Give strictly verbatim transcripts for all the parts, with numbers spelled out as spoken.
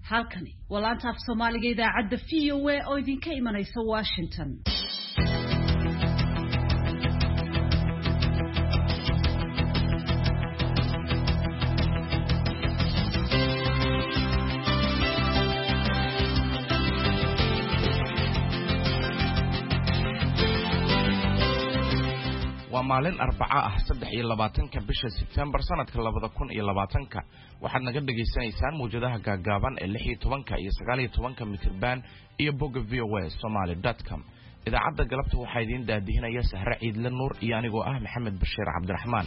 halkani walaanta af Soomaaliga idaacadda V O A oo idinka imanaysa Washington. maalin arbaca ah saddex iyo labaatanka bisha September sanadka labada kun iyo labaatanka waxaad naga dhageysanaysaan muujadaha gaagaaban ee lix iyo tobanka iyo sagaal iyo tobanka mitir band iyo bogga v o a somali dot com. idaacadda galabta waxaa idin daadihinaya Sahra Ciidle Nuur iyo anigoo ah Maxamed Bashiir Cabdiraxmaan.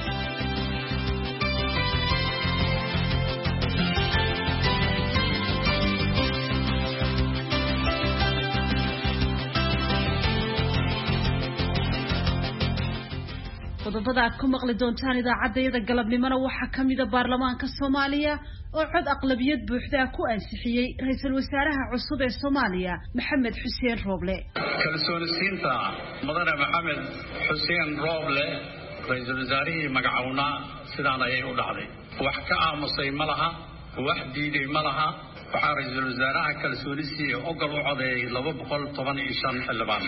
qodobada aad ku maqli doontaan idaacadda galabnimada waxaa kamid ah baarlamaanka Soomaaliya oo cod aqlabiyad buuxda ku ansixiyay ra'iisul wasaaraha cusub ee Soomaaliya Maxamed Xuseen Rooble. kalsoonisiinta madaxweyne Maxamed Xuseen Rooble ra'iisul wasaarihii magacaawna sidaan ayay u dhacday. wax ka aamusay ma laha, wax diiday ma laha. waxaa ra'iisul wasaaraha kalsoonisiin ogol u codeeyay laba boqol toban iyo shan xildhibaan.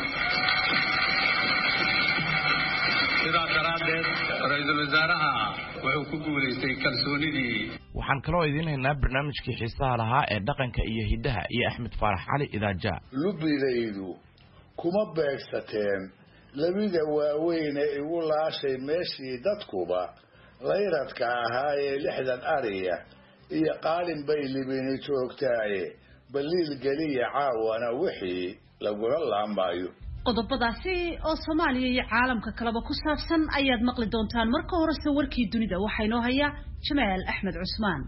ra'iisul wasaaraha wuxuu ku guuleystay kalsoonidii. waxaan kaloo idin haynaa barnaamijkii xiisaha lahaa ee dhaqanka iyo hidaha iyo Axmed Faarax Cali Idaaja. lubidaydu kuma beegsateen labida waaweyn ee igu laashay meeshii dadkuba layradka ahaa ee lixdan ariya iyo qaalin bay libini joogtaaye baliil geliya caawana wixii lagula laamaayo. qodobadaasi oo Soomaaliya iyo caalamka kaleba ku saabsan ayaad maqli doontaan. marka hore warkii dunida waxaa inoo haya Jamaal Axmed Cusmaan.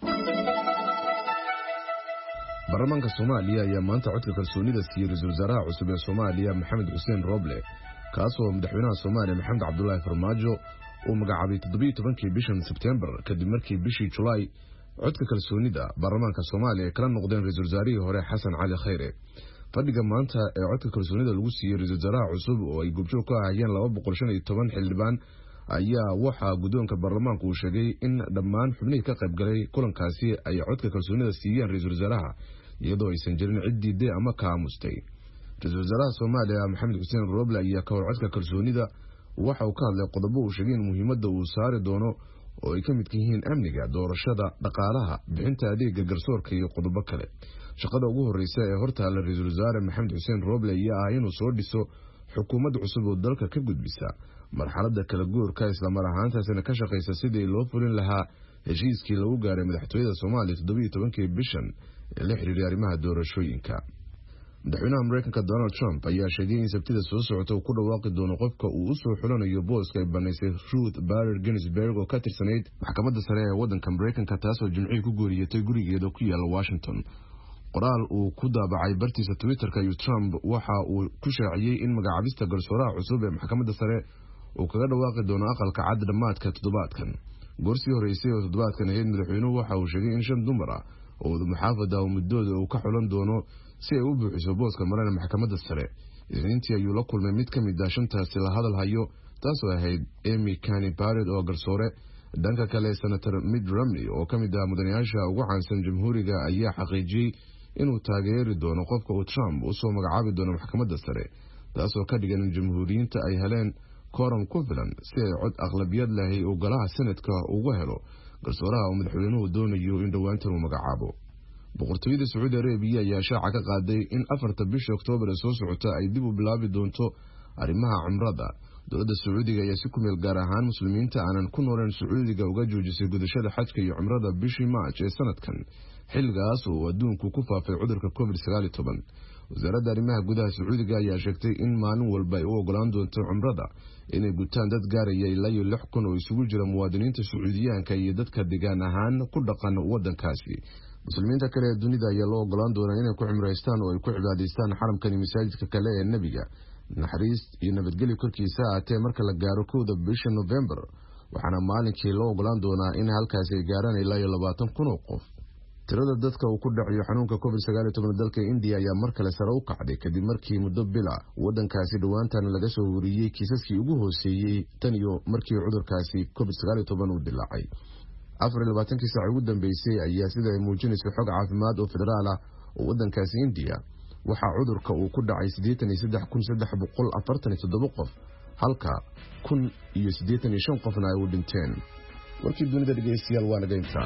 baarlamaanka Soomaaliya ayaa maanta codka kalsoonida siiyay ra'iisul wasaaraha cusub ee Soomaaliya Maxamed Xuseen Rooble, kaas oo madaxweynaha Soomaaliya Maxamed Cabdullaahi Farmaajo uu magacaabay toddoba iyo tobankii bishan September kadib markii bishii July codka kalsoonida baarlamaanka Soomaaliya kala noqdeen ra'iisul wasaarihii hore Xasan Cali Khayre. fadhiga maanta ee codka kalsoonida lagu siiyay ra'iisul wasaaraha cusub oo ay gubjoog ka ahayeen laba boqol shan iyo toban xildhibaan ayaa waxa guddoonka baarlamaanku uu sheegay in dhammaan xubnihii ka qayb galay kulankaasi ay codka kalsoonida siiyeen ra'iisul wasaaraha iyadoo aysan jirin cid diiday ama ka aamustay. ra'iisul wasaaraha Soomaaliya Maxamed Xuseen Rooble ayaa ka hor codka kalsoonida waxa uu ka hadlay qodobo uu sheegay in muhiimadda uu saari doono oo ay ka mid yihiin amniga, doorashada, dhaqaalaha, bixinta adeegga garsoorka iyo qodobo kale. shaqada ugu horeysa ee hortaala ra'iisul wasaare Maxamed Xuseen Rooble ayaa ah inuu soo dhiso xukuumad cusub oo dalka ka gudbisa marxaladda kala guurka isla mar ahaantaasina ka shaqeysa sidii loo fulin lahaa heshiiskii lagu gaaray madaxtooyada Soomaaliya toddoba iyo tobankii bishan ee la xiriiray arrimaha doorashooyinka. madaxweynaha Mareykanka Donald Trump ayaa sheegay in sabtida soo socota uu ku dhawaaqi doono qofka uu u soo xulanayo booska ay banaysay Ruth Bader Ginsburg oo ka tirsanayd maxkamadda sare ee waddanka Mareykanka taasoo Jimcihii ku guuriyatay gurigeeda ku yaala Washington. qoraal uu ku daabacay bartiisa Twitter-ka iyo Trump waxa uu ku shaaciyay in magacaabista garsooraha cusub ee maxkamadda sare uu kaga dhawaaqi doono aqalka cad dhamaadka toddobaadkan. goorsii horeysay oo toddobaadkan ahayd madaxweynuhu waxa uu sheegay in shan dumar ah oo muxaafada oo muddooda uu ka xulan doono si ay u buuxiso booska marana maxkamadda sare. isniintii ayuu la kulmay mid ka mid ah shantaasi la hadal hayo taasoo ahayd Amy Coney Barrett oo garsoore. dhanka kale Senator Mitt Romney oo ka mid ah mudanayaasha ugu caansan jamhuuriga ayaa xaqiijiyay inuu taageeri doono qofka uu Trump u soo magacaabi doono maxkamadda sare, taasoo ka dhigan in jamhuuriyiinta ay heleen quorum ku filan si ay cod aqlabiyad leh oo golaha Senatka ugu helo garsooraha oo madaxweynuhu doonayo in dhawaantan uu magacaabo. boqortooyada Sacuudi Arabia ayaa shaaca ka qaaday in afarta bisha Oktoobar ee soo socota ay dib u bilaabi doonto arrimaha cumrada. dowladda Sacuudiga ayaa si ku meel gaar ahaan muslimiinta aanan ku nooleen Sacuudiga uga joojisay gudashada xajka iyo cumrada bishii March ee sanadkan, xilligaas oo adduunku ku faafay cudurka covid sagaal iyo toban. wasaaradda arrimaha gudaha Sacuudiga ayaa sheegtay in maalin walba ay u ogolaan doonto cumrada inay gutaan dad gaaraya ilaa iyo lix kun oo isugu jira muwaadiniinta Sacuudiyaanka iyo dadka deegaan ahaan ku dhaqan waddankaasi. muslimiinta kale ee dunida ayaa loo ogolaan doonaa inay ku cumraystaan oo ay ku cibaadaystaan xaramkan iyo masaajidka kale ee Nabiga naxariis iyo nabadgelyo korkiisa aatee marka la gaaro kowda bisha November, waxaana maalinkii loo ogolaan doonaa in halkaasi ay gaaraan ilaa iyo labaatan kun oo qof. tirada dadka uu ku dhacayo xanuunka covid sagaal iyo toban dalka India ayaa mar kale sare u kacday kadib markii muddo bila waddankaasi dhawaantan laga soo wariyay kiisaskii ugu hooseeyay tan iyo markii cudurkaasi covid sagaal iyo toban uu dilaacay. afar iyo labaatankii saac ugu dambeysay ayaa sida ay muujinayso xog caafimaad oo federaal ah oo waddankaasi India waxaa cudurka uu ku dhacay siddeetan iyo saddex kun saddex boqol afartan iyo toddoba qof halka kun iyo siddeetan iyo shan qofna ay u dhinteen. warkii dunida dhegeystayaal waa naga intaa.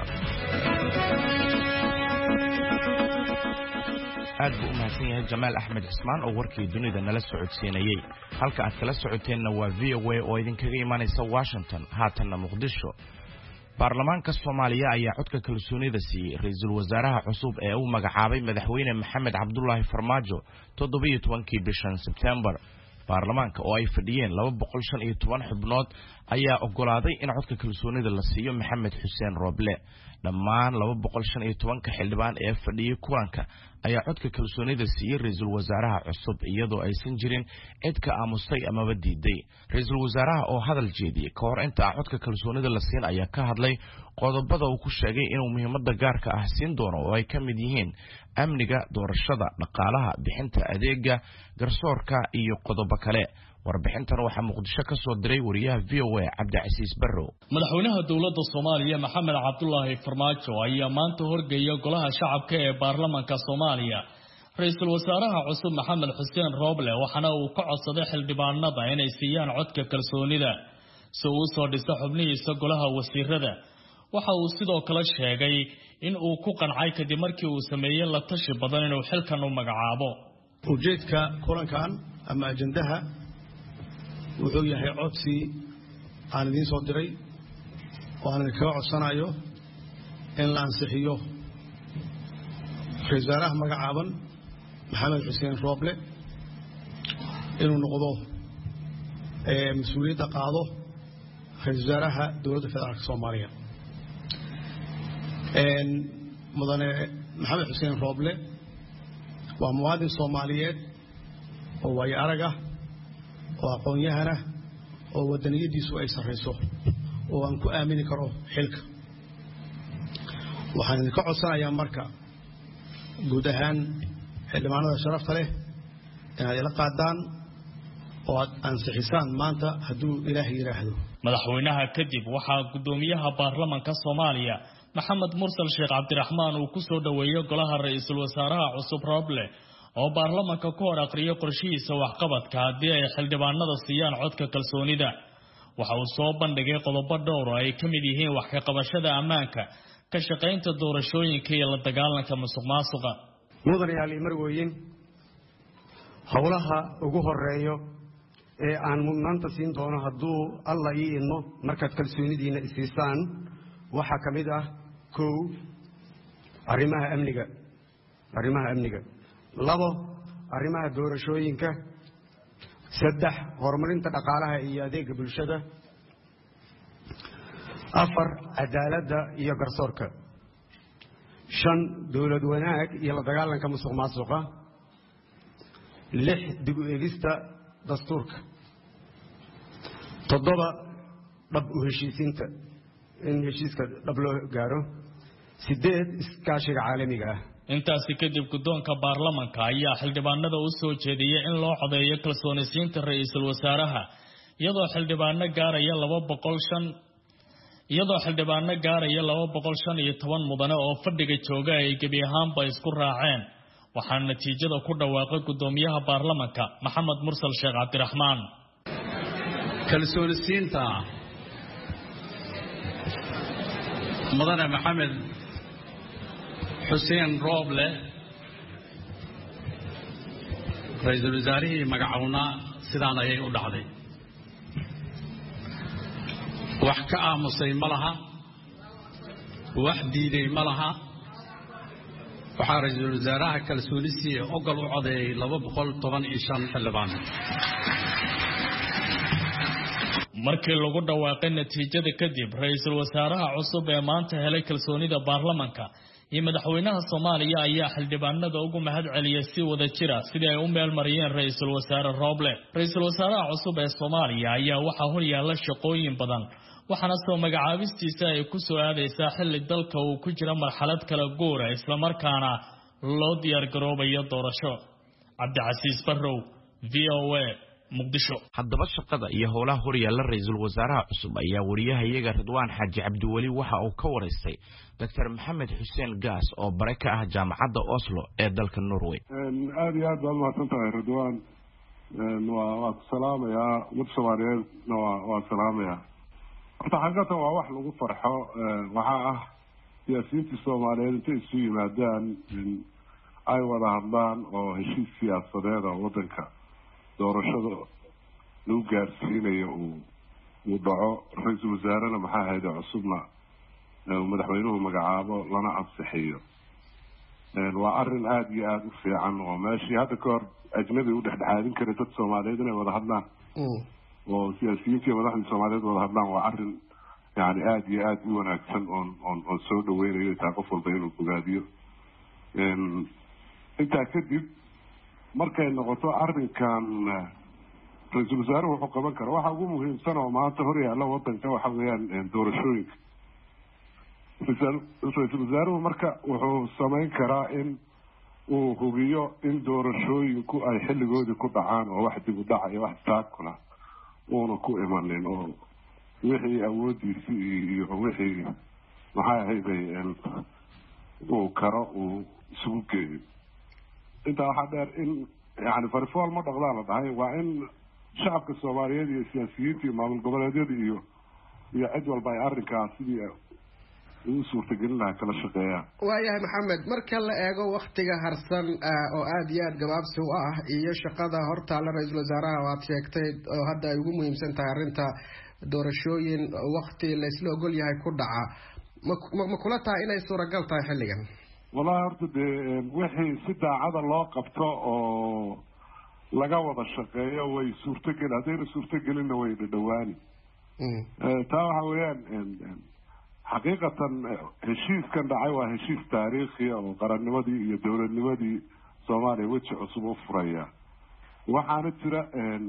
aad buu u mahadsan yahay Jamaal Axmed Cismaan oo warkii dunida nala socodsiinayay. halka aad kala socoteenna waa V O A oo idinkaga imaanaysa Washington haatanna Muqdisho. baarlamaanka Soomaaliya ayaa codka kalsoonida siiyay ra'iisul wasaaraha cusub ee uu magacaabay madaxweyne Maxamed Cabdullaahi Farmaajo toddoba iyo tobankii bishan September. baarlamaanka oo ay fadhiyeen laba boqol shan iyo toban xubnood ayaa ogolaaday in codka kalsoonida la siiyo Maxamed Xuseen Rooble. dhammaan laba boqol shan iyo toban ka xildhibaan ee fadhiyay kulanka ayaa codka kalsoonida siiyay ra'iisul wasaaraha cusub iyadoo aysan jirin cid ka aamusay amaba diiday. ra'iisul wasaaraha oo hadal jeediyay ka hor inta codka kalsoonida la siin ayaa ka hadlay qodobada uu ku sheegay inuu muhiimada gaarka ah siin doono oo ay ka mid yihiin amniga, doorashada, dhaqaalaha, bixinta adeega, garsoorka iyo qodobo kale. warbixintan waxaa Muqdisho ka soo diray wariyaha V O A Cabdicasiis Barrow. madaxweynaha dawladda Soomaaliya Maxamed Cabdullaahi Farmaajo ayaa maanta horgeeyay golaha shacabka ee baarlamaanka Soomaaliya ra'iisul wasaaraha cusub Maxamed Xuseen Rooble waxaana uu ka codsaday xildhibaanada inay siiyaan codka kalsoonida si uu soo dhiso xubnihiisa golaha wasiirada. waxa uu sidoo kale sheegay in uu ku qancay kadib markii uu sameeyay la tashi badan inuu xilkan u magacaabo. ujeedka kulankan ama ajandaha wuxuu yahay codsi aan idiin soo diray oo aan kaga codsanayo in la ansixiyo ra'iisul wasaaraha magacaaban Maxamed Xuseen Rooble inuu noqdo ee mas'uuliyadda qaado ra'iisul wasaaraha dawladda federaalka Soomaaliya. een mudane Maxamed Xuseen Rooble waa muwaadin Soomaaliyeed oo way araga oo aqoon-yahana oo wadaniyadiisu ay sareyso oo aan ku aamini karo xilka. waxaan ka codsanayaa marka guud ahaan xildhibaanada sharafta leh inaad ila qaadaan oo aad ansixisaan maanta hadduu Ilaahay yiraahdo. madaxweynaha kadib waxaa gudoomiyaha baarlamaanka Soomaaliya Maxamed Mursal Sheekh Cabdiraxmaan uu ku soo dhaweeyay golaha ra'iisul wasaaraha cusub Rooble oo baarlamaanka ku hor aqriyay qorshihiisa waxqabadka haddii ay xildhibaanada siiyaan codka kalsoonida. waxa uu soo bandhigay qodobo dhowr oo ay ka mid yihiin wax ka qabashada ammaanka, ka shaqaynta doorashooyinka iyo la dagaalanka musuqmaasuqa. mudanayaal marweyn howlaha ugu horeeyo ee aan mudnaanta siin doono hadduu alla ii idmo markaad kalsoonidiina isiisaan waxaa ka mid ah kow arrimaha amniga arrimaha amniga labo arrimaha doorashooyinka saddex horumarinta dhaqaalaha iyo adeega bulshada afar cadaaladda iyo garsoorka shan dawlad wanaag iyo la dagaalanka musuqmaasuqa lix dib u eegista dastuurka toddoba dhab u heshiisiinta in heshiiska dhab loo gaaro sideed iskaashiga caalamiga ah. intaasi kadib gudoonka baarlamaanka ayaa xildhibaanada u soo jeediyay in loo codeeyo kalsoonisiinta ra'iisul wasaaraha iyadoo xildhibaano gaaraya laba boqol shan iyadoo xildhibaano gaaraya laba boqol shan iyo toban mudane oo fadhiga jooga ay gebi ahaanba isku raaceen. waxaa natiijada ku dhawaaqay gudoomiyaha baarlamaanka Maxamed Mursal Sheekh Cabdiraxmaan. kalsoonisiinta mudane Maxamed Xuseen Rooble ra'iisul wasaarihii magacaawna sidaan ayay u dhacday. wax ka aamusay ma laha, wax diiday ma laha. waxaa ra'iisul wasaaraha kalsoonisiin ogol u codeeyay laba boqol toban iyo shan xildhibaan. markii lagu dhawaaqay natiijada kadib ra'iisul wasaaraha cusub ee maanta helay kalsoonida baarlamaanka iyo madaxweynaha Soomaaliya ayaa xildhibaanada ugu mahad celiyay si wada jira sidii ay u meel mariyeen ra'iisul wasaare Rooble. ra'iisul wasaaraha cusub ee Soomaaliya ayaa waxa hor yaalla shaqooyin badan waxaana soo magacaabistiisa ay ku soo aadaysaa xilli dalka uu ku jira marxalad kala guur ah isla markaana loo diyaar garoobayo doorasho. Cabdicasiis Barrow, V O A, muqdisho. haddaba shaqada iyo howlaha horyaalla ra-iisul wasaaraha cusub ayaa wariyahayaga Ridwaan Xaaji Cabdiweli waxa uu ka waraystay Doctor Maxamed Xuseen Gaas oo bare ka ah jaamacadda Oslo ee dalka Norway. aad iyo aad baad mahadsantahay Ridwaan. waa salaamayaa mid Soomaaliyeed waa salaamayaa. horta xaqiiqatan waa wax lagu farxo waxa ah siyaasiyiinta Soomaaliyeed intay isu yimaadaan ay wada hadlaan oo heshiis siyaasadeed oo wadanka doorashada lagu gaarsiinayo uu uu dhaco ra-iisul wasaarena maxaa ahayd cusubna madaxweynuhu magacaabo lana ansixiyo. waa arrin aad iyo aad u fiican oo meeshii hadda ka hor ajnabi u dhexdhexaadin kara dad Soomaaliyeed inay wada hadlaan oo siyaasiyiinta madaxda Soomaaliyeed wada hadlaan waa arrin yani aad iyo aad u wanaagsan oon oon oon soo dhaweynayo taa qof walba inuu bogaadiyo. intaa kadib markay noqoto arrinkan ra-iisul wasaaruhu wuxuu qaban kara waxa ugu muhiimsan oo maanta hor yaalla wadanka waxa weeyaan doorashooyinka. ra-iisul wasaaruhu marka wuxuu samayn karaa in uu hubiyo in doorashooyinku ay xilligoodii ku dhacaan oo wax dib u dhaca iyo wax taakula uuna ku imanin oo wixii awoodiisii iyo wixii maxay ahayday uu karo uu isugu geeyo. intaa waxaa dheer in yani farifool ma dhaqdaa la dhahay waa in shacabka Soomaaliyeed iyo siyaasiyiinta iyo maamul goboleedyada iyo iyo cid walba ay arrinkaas sidii uu suurtagelin lahaa kala shaqeeyaan. waayahay Maxamed, marka la eego waqtiga harsan oo aad iyo aad gabaabsi u ah iyo shaqada hortaala ra-iisul wasaaraha waad sheegtay oo hadda ay ugu muhiimsan tahay arrinta doorashooyin waqti la isla ogol yahay ku dhaca ma kula tahay inay suuragal tahay xilligan? wallahi horta dee wixii si daacada loo qabto oo laga wada shaqeeyo way suurtageli haddayna suurtagelinna way dhadhawaani. taa waxa weeyaan xaqiiqatan heshiiskan dhacay waa heshiis taariikhi oo qarannimadii iyo dowladnimadii Soomaaliya weji cusub u furaya. waxaana jira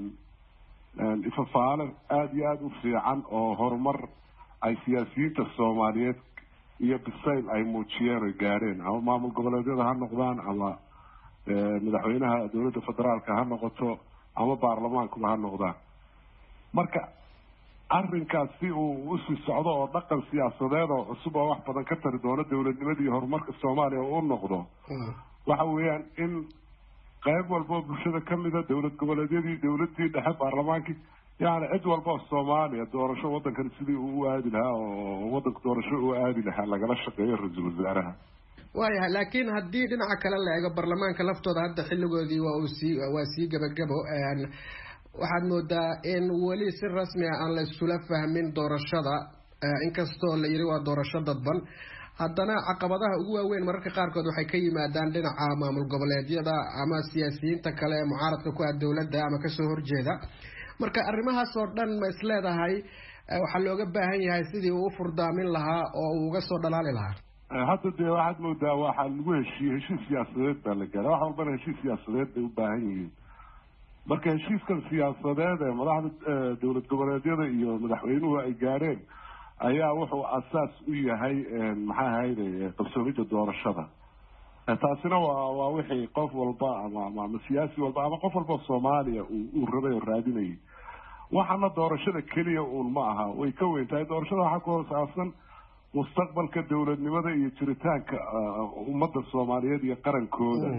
ifafaale aad iyo aad u fiican oo horumar ay siyaasiyiinta Soomaaliyeed iyo bisayl ay muujiyeen oo gaareen ama maamul goboleedyada ha noqdaan ama madaxweynaha dowladda federaalka ha noqoto ama baarlamaankuba ha noqdaan. marka arrinkaas si uu u sii socdo oo dhaqan siyaasadeed oo cusub oo wax badan ka tari doono dowladnimadii iyo horumarka Soomaaliya uu noqdo waxa weeyaan in qayb walba bulshada ka mid ah dowlad goboleedyadii dowladii dhexe baarlamaankii يعني عد والباس Soomaaliya doorasho wadankan sidii uu aadi lahaa oo wadanka doorasho uu aadi lahaa lagala shaqeeyo ra-iisul wasaaraha. waayahay laakiin haddii dhinaca kale la eego baarlamaanka laftooda hadda xilligoodii waa uu sii waa sii gabagabo waxaad moodaa in weli si rasmi ah aan la isula fahmin doorashada inkastoo la yiri waa doorasho dadban haddana caqabadaha ugu waaweyn mararka qaarkood waxay ka yimaadaan dhinaca maamul goboleedyada ama siyaasiyiinta kale ee mucaaradka ku ah dowladda ama ka soo horjeeda. marka arrimahaas oo dhan ma isleedahay waxa looga baahan yahay sidii uu u furdaamin lahaa oo uu uga soo dhalaali lahaa? hadda dee waxaad moodaa waxaa lagu heshiiyey heshiis siyaasadeed baa la gaaray wax walbana heshiis siyaasadeed bay u baahan yihiin. marka heshiiskan siyaasadeed ee madaxda dowlad goboleedyada iyo madaxweynuhu ay gaareen ayaa wuxuu asaas u yahay maxaa ahayd qabsoomida doorashada. taasina waa waa wixii qof walba ama ama siyaasi walba ama qof walba Soomaaliya uu rabay oo raadinayay. waxana doorashada kaliya uun ma aha way ka weyn tahay doorashada waxa ku saabsan mustaqbalka dowladnimada iyo jiritaanka ummadda Soomaaliyeed iyo qarankooda.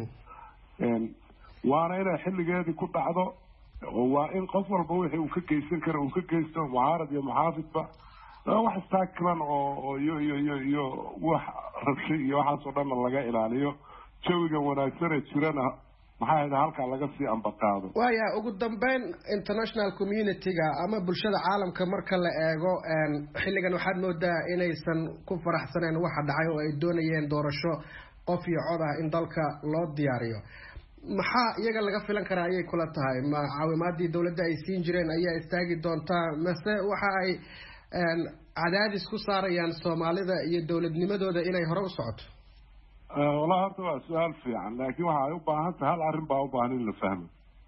waana inay xilligeedii ku dhacdo waa in qof walba wixii uu ka geysan karo uu ka geysto mucaarad iyo muxaafidba wax istaaglan oo iyo iyo iyo iyo wax rabshay iyo waxaas oo dhan laga ilaaliyo jawiga wanaagsan ee jirana maxaa ahayd halka laga sii ambaqaado. waaya ugu dambeyn international community-ga ama bulshada caalamka marka la eego xilligan waxaad moodaa inaysan ku faraxsaneen waxa dhacay oo ay doonayeen doorasho qof iyo cod ah in dalka loo diyaariyo. maxaa iyaga laga filan karaa ayay kula tahay? ma caawimaadii dowladda ay siin jireen ayaa istaagi doontaa mase waxa ay cadaadis ku saarayaan Soomaalida iyo dowladnimadooda inay hore u socoto? والله هذا سؤال فيعن لكن waxay u baahan tahay hal arrin baa u baahan in la fahmo.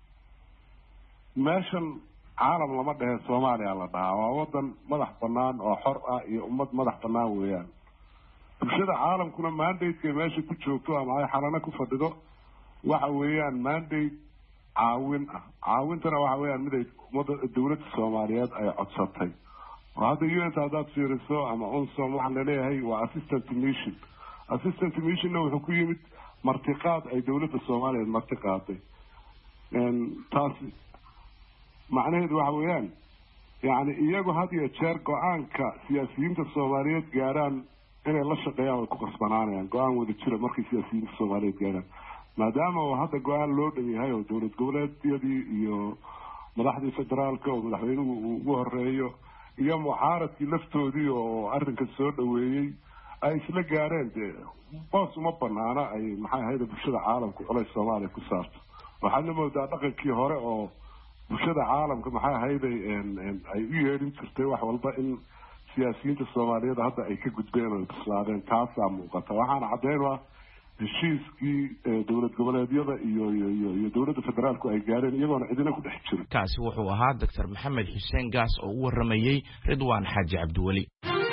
meeshan caalam lama dhahe Soomaaliya la dhahaa waa wadan madax banaan oo xor ah iyo ummad madax banaan weeyaan. bulshada caalamkuna mandate-ka meesha ku joogto ama ay xalana ku fadhido waxa weeyaan mandate caawin ah caawintana waxa weeyaan mid ay dowladda Soomaaliyeed ay codsatay oo hadda U N hadaad fiiriso ama UNSOM waxa la leeyahay waa assistant mission assistant mission wuxuu ku yimid martiqaad ay dowladda Soomaaliyeed martiqaaday een taas macnaheedu waxa weeyaan yani iyagu had iyo jeer go'aanka siyaasiyiinta Soomaaliyeed gaaraan inay la shaqeeyaan oo ku qasbanaanayaan go'aan wada jira markii siyaasiyiinta Soomaaliyeed gaaraan maadaama uu hadda go'aan loo dhanyahay oo dowlad goboleedyadii iyo madaxdii federaalka oo madaxweynuhu uu ugu horeeyo iyo mucaaradkii laftoodii oo arrinka soo dhaweeyay ay isla gaareen dee boos uma banaana ay maxay ahayd bulshada caalamka culays Soomaaliya ku saarto waxaana moodaa dhaqankii hore oo bulshada caalamka maxay ahayd ay u yeedhin jirtay wax walba in siyaasiyiinta Soomaaliyeed hadda ay ka gudbeen oo islaadeen taasa muuqata waxaana cadeynaa heshiiskii dowlad goboleedyada iyo iyo iyo dowladda federaalku ay gaareen iyagoona cidina ku dhex jirin kaasi wuxuu ahaa Dr Maxamed Xuseen Gaas oo u waramayay Ridwaan Xaaji Cabdiwali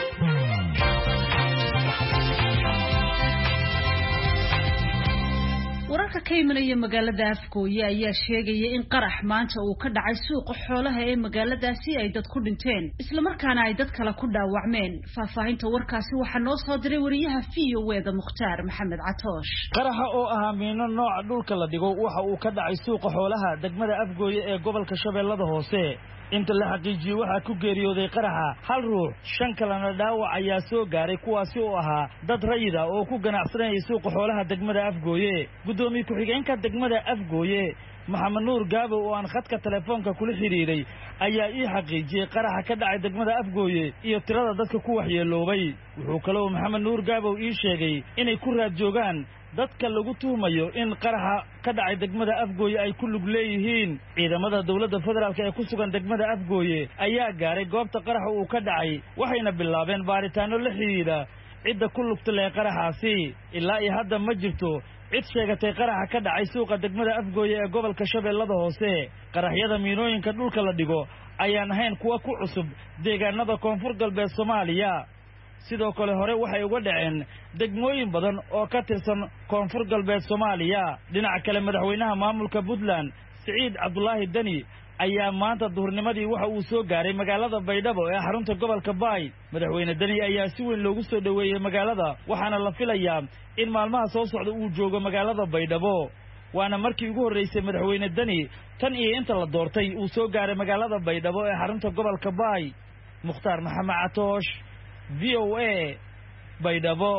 wararka ka imanaya magaalada Afgooye ayaa sheegaya in qarax maanta uu ka dhacay suuqa xoolaha ee magaaladaasi ay dad ku dhinteen isla markaana ay dad kale ku dhaawacmeen faahfaahinta warkaasi waxa noo soo diray wariyaha V O A da Mukhtaar Maxamed Catoosh qaraxa oo ahaa miino nooca dhulka la dhigo waxa uu ka dhacay suuqa xoolaha degmada Afgooye ee gobolka Shabeellada Hoose inta la xaqiijiyay waxa ku geeriyooday qaraxa hal ruux shan kalena dhaawac ayaa soo gaaray kuwaasi oo ahaa dad rayida oo ku ganacsanayay suuqa xoolaha degmada Afgooye gudoomiye ku-xigeenka degmada Afgooye Maxamed Nuur Gaabo oo aan khadka telefoonka kula xiriiray ayaa ii xaqiijiyay qaraxa ka dhacay degmada Afgooye iyo tirada dadka ku waxyeeloobay wuxuu kale oo Maxamed Nuur Gaabo ii sheegay inay ku raad joogaan dadka lagu tuhmayo in qaraxa ka dhacay degmada Afgooye ay ku lug leeyihiin ciidamada dawladda federaalka ee ku sugan degmada Afgooye ayaa gaaray goobta qaraxa uu ka dhacay waxayna bilaabeen baaritaano la xiriira cidda ku lugta leh qaraxaasi ilaa iyo hadda ma jirto cid sheegatay qaraxa ka dhacay suuqa degmada Afgooye ee gobolka Shabeellada Hoose qaraxyada miinooyinka dhulka la dhigo ayaan ahayn kuwa ku cusub deegaanada koonfur galbeed Soomaaliya sidoo kale hore waxay uga dhaceen degmooyin badan oo ka tirsan koonfur galbeed Soomaaliya dhinaca kale madaxweynaha maamulka Puntland Siciid Cabdullaahi Dani ayaa maanta duhurnimadii waxa uu soo gaaray magaalada Baydhabo ee xarunta gobolka Baay madaxweyne Dani ayaa si weyn loogu soo dhaweeyay magaalada waxaana la filayaa in maalmaha soo socda uu joogo magaalada Baydhabo waana markii ugu horeysay madaxweyne Dani tan iyo inta la doortay uu soo gaaray magaalada Baydhabo ee xarunta gobolka Baay Mukhtaar Maxamed Catoosh V O A Baydhabo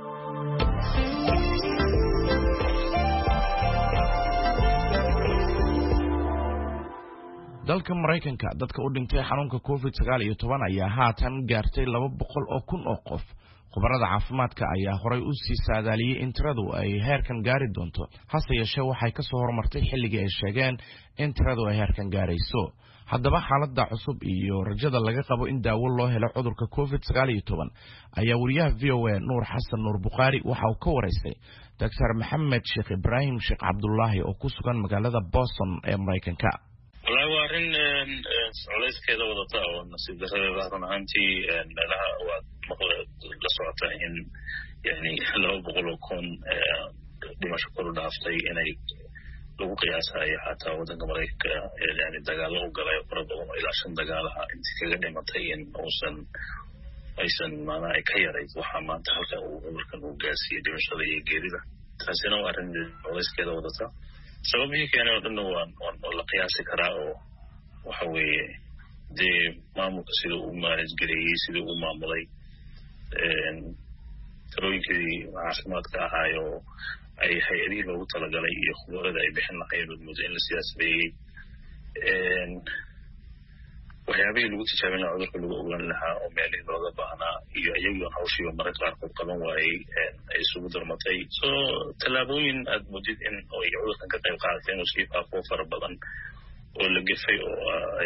dalka Mareykanka dadka u dhintay xanuunka covid sagaal iyo toban ayaa haatan gaartay laba boqol oo kun oo qof khubarada caafimaadka ayaa horay u sii saadaaliyay in tiradu ay heerkan gaari doonto hase yeeshee waxay ka soo hormartay xilligii ay sheegeen in tiradu ay heerkan gaarayso haddaba xaaladda cusub iyo rajada laga qabo in daawo loo helo cudurka covid sagaal iyo toban ayaa wariyaha V O A Nuur Xasan Nuur Buqaari waxa uu ka waraystay Dr Maxamed Sheekh Ibraahim Sheekh Cabdullaahi oo ku sugan magaalada Boston ee Mareykanka والله وارن عليس كذا وضطاء والنصيب ده رغم أنتي لها ومقل لصعتين يعني لو بقولوا كون بما شكروا دافتي إني لو قياسها حتى ودن مريك يعني دجاله وقلا يقربون إلى عشان دجالها أنت كذا متين أوسن أيسن ما أنا كيريت وحمات حلقة ومركن وقاسي دي مش هذي جديدة تحسين وارن عليس كذا وضطاء sababihii keenay oo dhan waan waan la qiyaasi karaa oo waxa weeye dee maamulka sida uu manage gareeyay sida uu maamulay een talooyinkii caafimaadka ahaayo ay hay-adihii loogu talagalay iyo khubarada ay bixin lahaayeen muddo in la siyaasadeeyey een waxyaabihii lagu tijaabin lahaa cudurka lagu ogaan lahaa oo meelihii looga baahnaa iyo iyagoon hawshiiba mararka qaarkood qaban waayey ay isugu darmatay so tallaabooyin aad mudid in ay cudurkan ka qayb qaadatay inuu sii faafo fara badan oo la gefay oo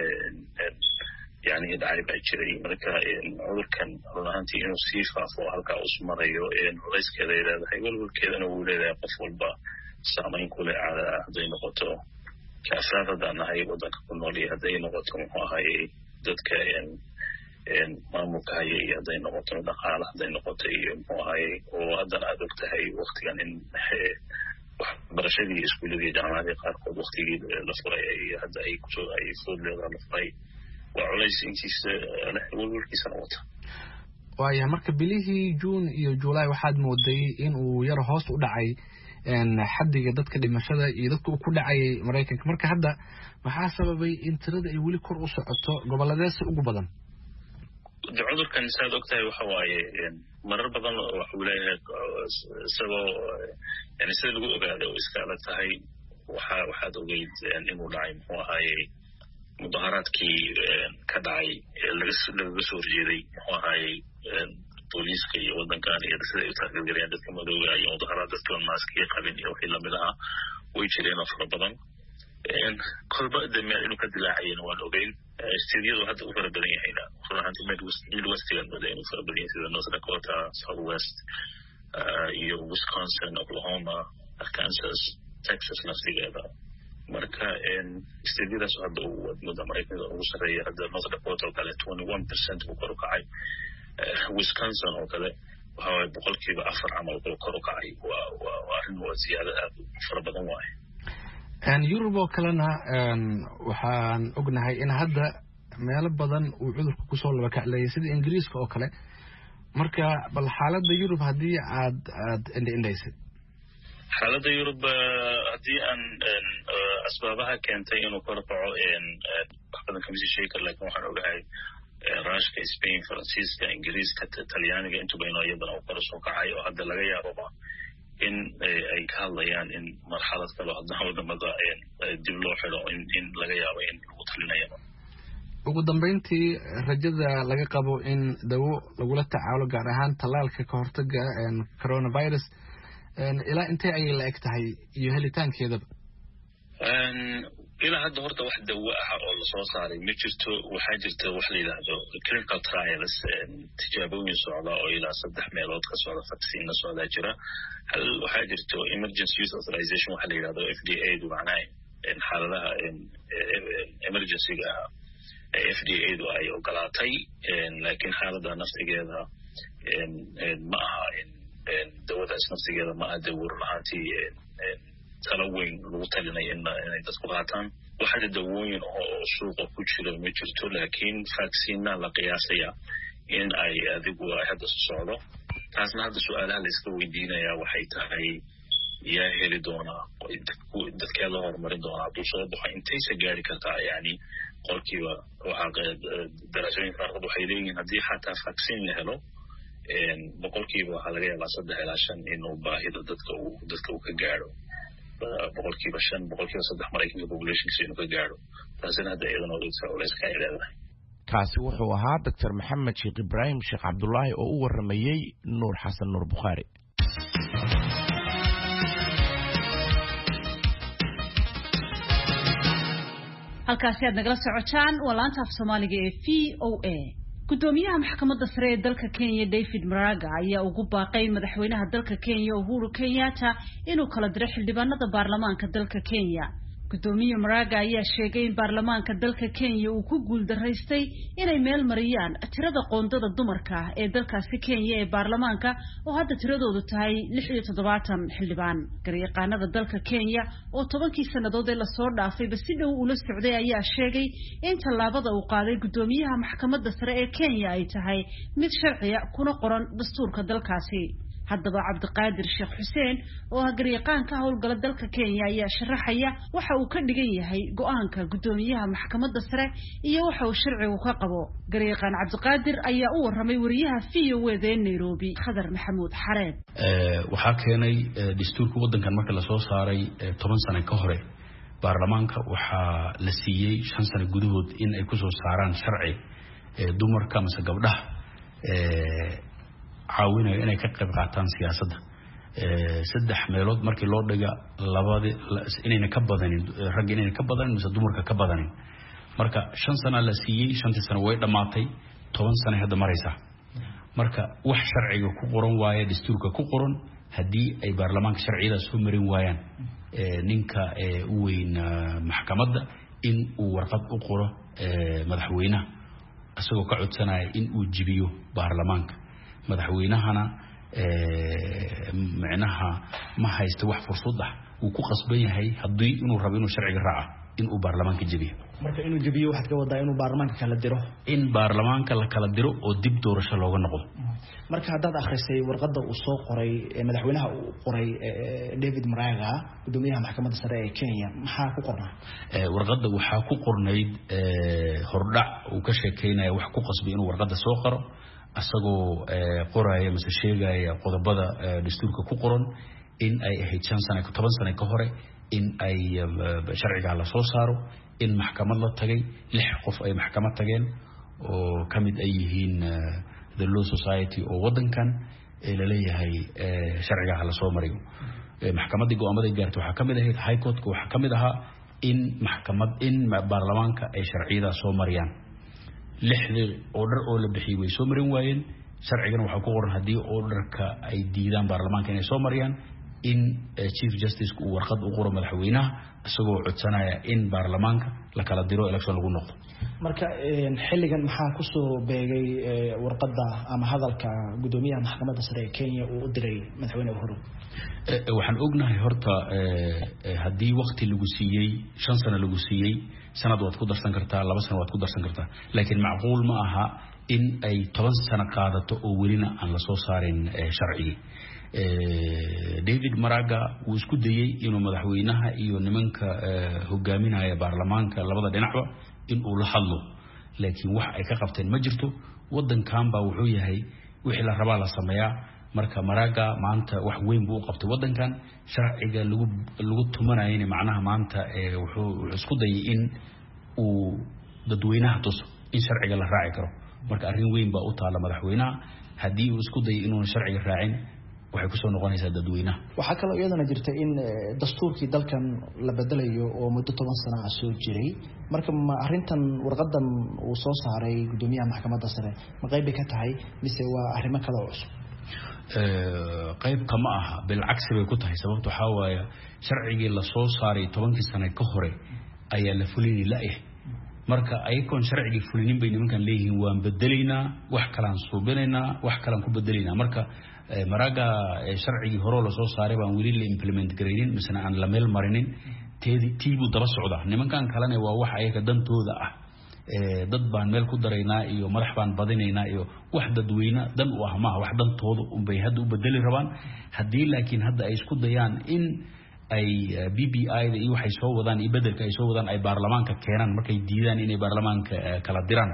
yani dhacay baa jiray marka cudurkan run ahaantii inuu sii faafo halkaa us marayo culayskeeda ay leedahay welwelkeedana wuu leedahay qof walba saamayn ku leh caada hadday noqoto كأفراد هذا هاي وضعك كنولي هذي نقطة هاي ضدك إن إن ما مكاي هذي نقطة دخال هذي نقطة هاي وهذا أدرك هاي وقت يعني إن waxbarashadii iskuuladii jaamacadii qaarkood waqtigii la furay hadda ay kusoo ay food leedahay la furay waa culays intiisa walwalkiisana wata. waaya marka bilihii June iyo July waxaad mooday in uu yar hoos u dhacay xaddiga dadka dhimashada iyo dadka ku dhacay Mareykanka marka hadda maxaa sababay in tirada ay weli kor u socoto goboladaas ugu badan? cudurkan saad ogtahay waxa waaye marar badan waxa uu leeyahay sabab yani sida lagu ogaado oo iska adag tahay waxa waxaad ogeyd inuu dhacay muxuu ahaayey mudaharaadkii ka dhacay laga soo horjeeday muxuu ahaayey booliiska iyo wadankan iyo sida ay taageerayaan dadka madowga iyo mudaharaad dadka maaskiya qabin iyo wixii lamid ahaa way jireen oo fara badan kolba meel inuu ka dilaacayeen waan ogeyn istidiyadu hadda u fara badan yahayna run ahaantii midwestigan bada inuu fara badan yahay sida North Dakota, Southwest iyo Wisconsin, Oklahoma, Kansas, Texas naftigeeda marka istidiyadaas hadda wadmada Mareykanka ugu sarreeya hadda North Dakota oo kale twenty-one percent uu kor u kacay Wisconsin oo kale waxa boqolkiiba afar camal kor u kacay waa arrin waa ziyaado aad u fara badan waaye. Europe oo kalena waxaan ognahay in hadda meelo badan uu cudurku ku soo laba kaclay sida Ingiriiska oo kale marka bal xaaladda Europe hadii aad aad indhaysay xaaladda Europe hadii aan asbaabaha keentay inuu kor u kaco wax badan kama sii sheegi karo laakiin waxaan ogahay Ruushka, Spain, Faransiiska, Ingiriiska, Talyaaniga intuba inuu iyadana uu kor u soo kacay oo hadda laga yaabo in ay ka hadlayaan in marxalad kale hadda wadamada dib loo xiro in laga yaabo in lagu talinayo. ugu dambeyntii rajada laga qabo in dawo lagula tacaalo gaar ahaan talaalka ka hortagga coronavirus ilaa intee ay la eg tahay iyo helitaankeedaba? ilaa hadda horta wax dawo ah oo la soo saaray ma jirto waxaa jirta wax la yidhaahdo clinical trials tijaabooyin socda oo ilaa saddex meelood ka socda vaccine la socdaa jira hal waxaa jirto emergency use authorization waxa la yidhahdo F D A du macnaha xaaladaha emergency-ga F D A du ay ogolaatay laakiin xaaladda naftigeeda ma aha dawadaas naftigeeda ma aha dawo lahaantii talo weyn lagu talinay inay dadku qaataan waxaa dawooyin oo suuqa ku jira ma jirto laakiin vaccine la qiyaasaya in ay adigu hadda socdo taasna hadda su'aalaha la iska weydiinaya waxay tahay yaa heli doona dadka la horumarin doona hadduu soo baxo intaysa gaari kartaa yani qolkiiba waxaa daraasooyin qaarkood waxay leeyihiin haddii xataa vaccine la helo boqolkiiba waxaa laga yaabaa saddex ilaa shan inuu baahida dadka uu dadka uu ka gaadho boqolkiiba shan boqolkiiba saddex Mareykanka populationkiisa inuu ka gaadho taasina hadda iyadana dhigsa culayska ay leedahay. kaasi wuxuu ahaa Doctor Maxamed Sheekh Ibrahim Sheekh Cabdullaahi oo u waramayay Nuur Xasan Nuur Bukhaari. halkaasi aad nagala socotaan waa laanta af Soomaaliga ee V O A. gudoomiyaha maxkamadda sare ee dalka Kenya David Maraga ayaa ugu baaqay madaxweynaha dalka Kenya Uhuru Kenyatta inuu kala diro xildhibaanada baarlamaanka dalka Kenya. gudoomiyaha Maraga ayaa sheegay in baarlamaanka dalka Kenya uu ku guuldareystay inay meel mariyaan tirada qoondada dumarka ee dalkaasi Kenya ee baarlamaanka oo hadda tiradoodu tahay lix iyo toddobaatan xildhibaan. garyaqaanada dalka Kenya oo tobankii sanadood ee la soo dhaafay ba si dhow ula socday ayaa sheegay in tallaabada uu qaaday gudoomiyaha maxkamadda sare ee Kenya ay tahay mid sharciya kuna qoran dastuurka dalkaasi. haddaba Cabdiqaadir Sheekh Xuseen oo ah garyaqaanka howlgala dalka Kenya ayaa sharaxaya waxa uu ka dhigan yahay go'aanka gudoomiyaha maxkamadda sare iyo waxa uu sharcigu ka qabo. garyaqaan Cabdiqaadir ayaa u waramay wariyaha V O A ee Nairobi Khadar Maxamuud Xareed. ee waxa keenay dastuurka wadankan marka la soo saaray toban sano ka hore baarlamaanka waxa la siiyay shan sano gudahood in ay ku soo saaraan sharci dumarka ama gabdhaha ee caawinayo inay ka qayb qaataan siyaasadda ee saddex meelood markii loo dhiga labada inayna ka badanin rag inayna ka badanin mise dumarka ka badanin marka shan sano la siiyay shantii sano way dhamaatay toban sano hadda maraysa marka wax sharciga ku qoran waaye dastuurka ku qoran hadii ay baarlamaanka sharciyada soo marin waayaan ee ninka ee u weyn maxkamadda in uu warqad u qoro ee madaxweynaha asagoo ka codsanaya in uu jibiyo baarlamaanka madaxweynahana ee macnaha ma haysto wax fursad ah uu ku qasban yahay haddii inuu rabo inuu sharciga raaco inuu baarlamaanka jabiyo marka inuu jabiyo waxaad ka wadaa inuu baarlamaanka kala diro in baarlamaanka la kala diro oo dib doorasho looga noqdo marka haddaad akhrisay warqadda uu soo qoray madaxweynaha uu qoray David Maraga gudoomiyaha maxkamadda sare ee Kenya maxaa ku qornaa warqadda waxaa ku qornayd hordhac uu ka sheekeynaya wax ku qasbay inuu warqadda soo qoro asagoo qoraya mise sheegaya qodobada dastuurka ku qoran in ay ahayd shan sano toban sano ka hore in ay sharciga la soo saaro in maxkamad la tagay lix qof ay maxkamad tageen oo kamid ay yihiin the law society oo wadankan ee la leeyahay sharciga la soo mariyo maxkamadda go'aamada gaartay waxa kamid ahayd high court ka waxa kamid ahaa in maxkamad in baarlamaanka ay sharciyada soo mariyaan lixdii order oo la bixiyay way soo marin waayeen sharcigan waxa ku qoran hadii orderka ay diidaan baarlamaanka inay soo mariyaan in chief justice uu warqad u qoro madaxweynaha isagoo codsanaya in baarlamaanka la kala diro election lagu noqdo marka xilligan maxaa ku soo beegay warqadda ama hadalka gudoomiyaha maxkamadda sare ee Kenya uu u diray madaxweyne Uhuru waxaan ognahay horta hadii waqti lagu siiyay shan sano lagu siiyay sanad waad ku darsan kartaa laba sano waad ku darsan kartaa laakiin macquul ma aha in ay toban sano qaadato oo welina aan la soo saarin sharci David Maraga uu isku dayay inuu madaxweynaha iyo nimanka hogaaminaya baarlamaanka labada dhinacba in uu la hadlo laakiin wax ay ka qabteen ma jirto wadankan baa wuxuu yahay wixii la rabaa la sameeyaa marka Maraga maanta wax weyn buu qabtay wadankan sharciga lagu lagu tumanayay macnaha maanta wuxuu isku dayay in uu dadweynaha tuso in sharciga la raaci karo marka arrin weyn baa u taala madaxweynaha hadii uu isku dayay inuu sharciga raacin waxay ku soo noqonaysaa dadweynaha waxa kale oo iyadana jirta in dastuurkii dalkan la bedelayo oo muddo toban sano ah soo jiray marka ma arrintan warqadan uu soo saaray gudoomiyaha maxkamadda sare ma qayb ka tahay mise waa arrimo kale oo cusub qayb kama aha bil cagsi bay ku tahay sababtu waxa waaye sharcigii la soo saaray tobankii sano ka hore ayaa la fulini la eh marka aykoon sharcigii fulinin bay nimankan leeyihiin waan bedelaynaa wax kale aan suubinaynaa wax kale aan ku bedelaynaa marka Maraga sharcigii hore la soo saaray baan weli la implement gareynin misna aan la meel marinin teedi tiibu daba socda nimankan kalena waa wax ayaga dantooda ah ee dad baan meel ku dareynaa iyo madax baan badinaynaa iyo wax dadweyne dan u ah ma wax dantooda u bay hadda u bedeli rabaan hadii laakiin hadda ay isku dayaan in ay B B I da iyo waxay soo wadaan iyo bedelka ay soo wadaan ay baarlamaanka keenan markay diidaan inay baarlamaanka kala diraan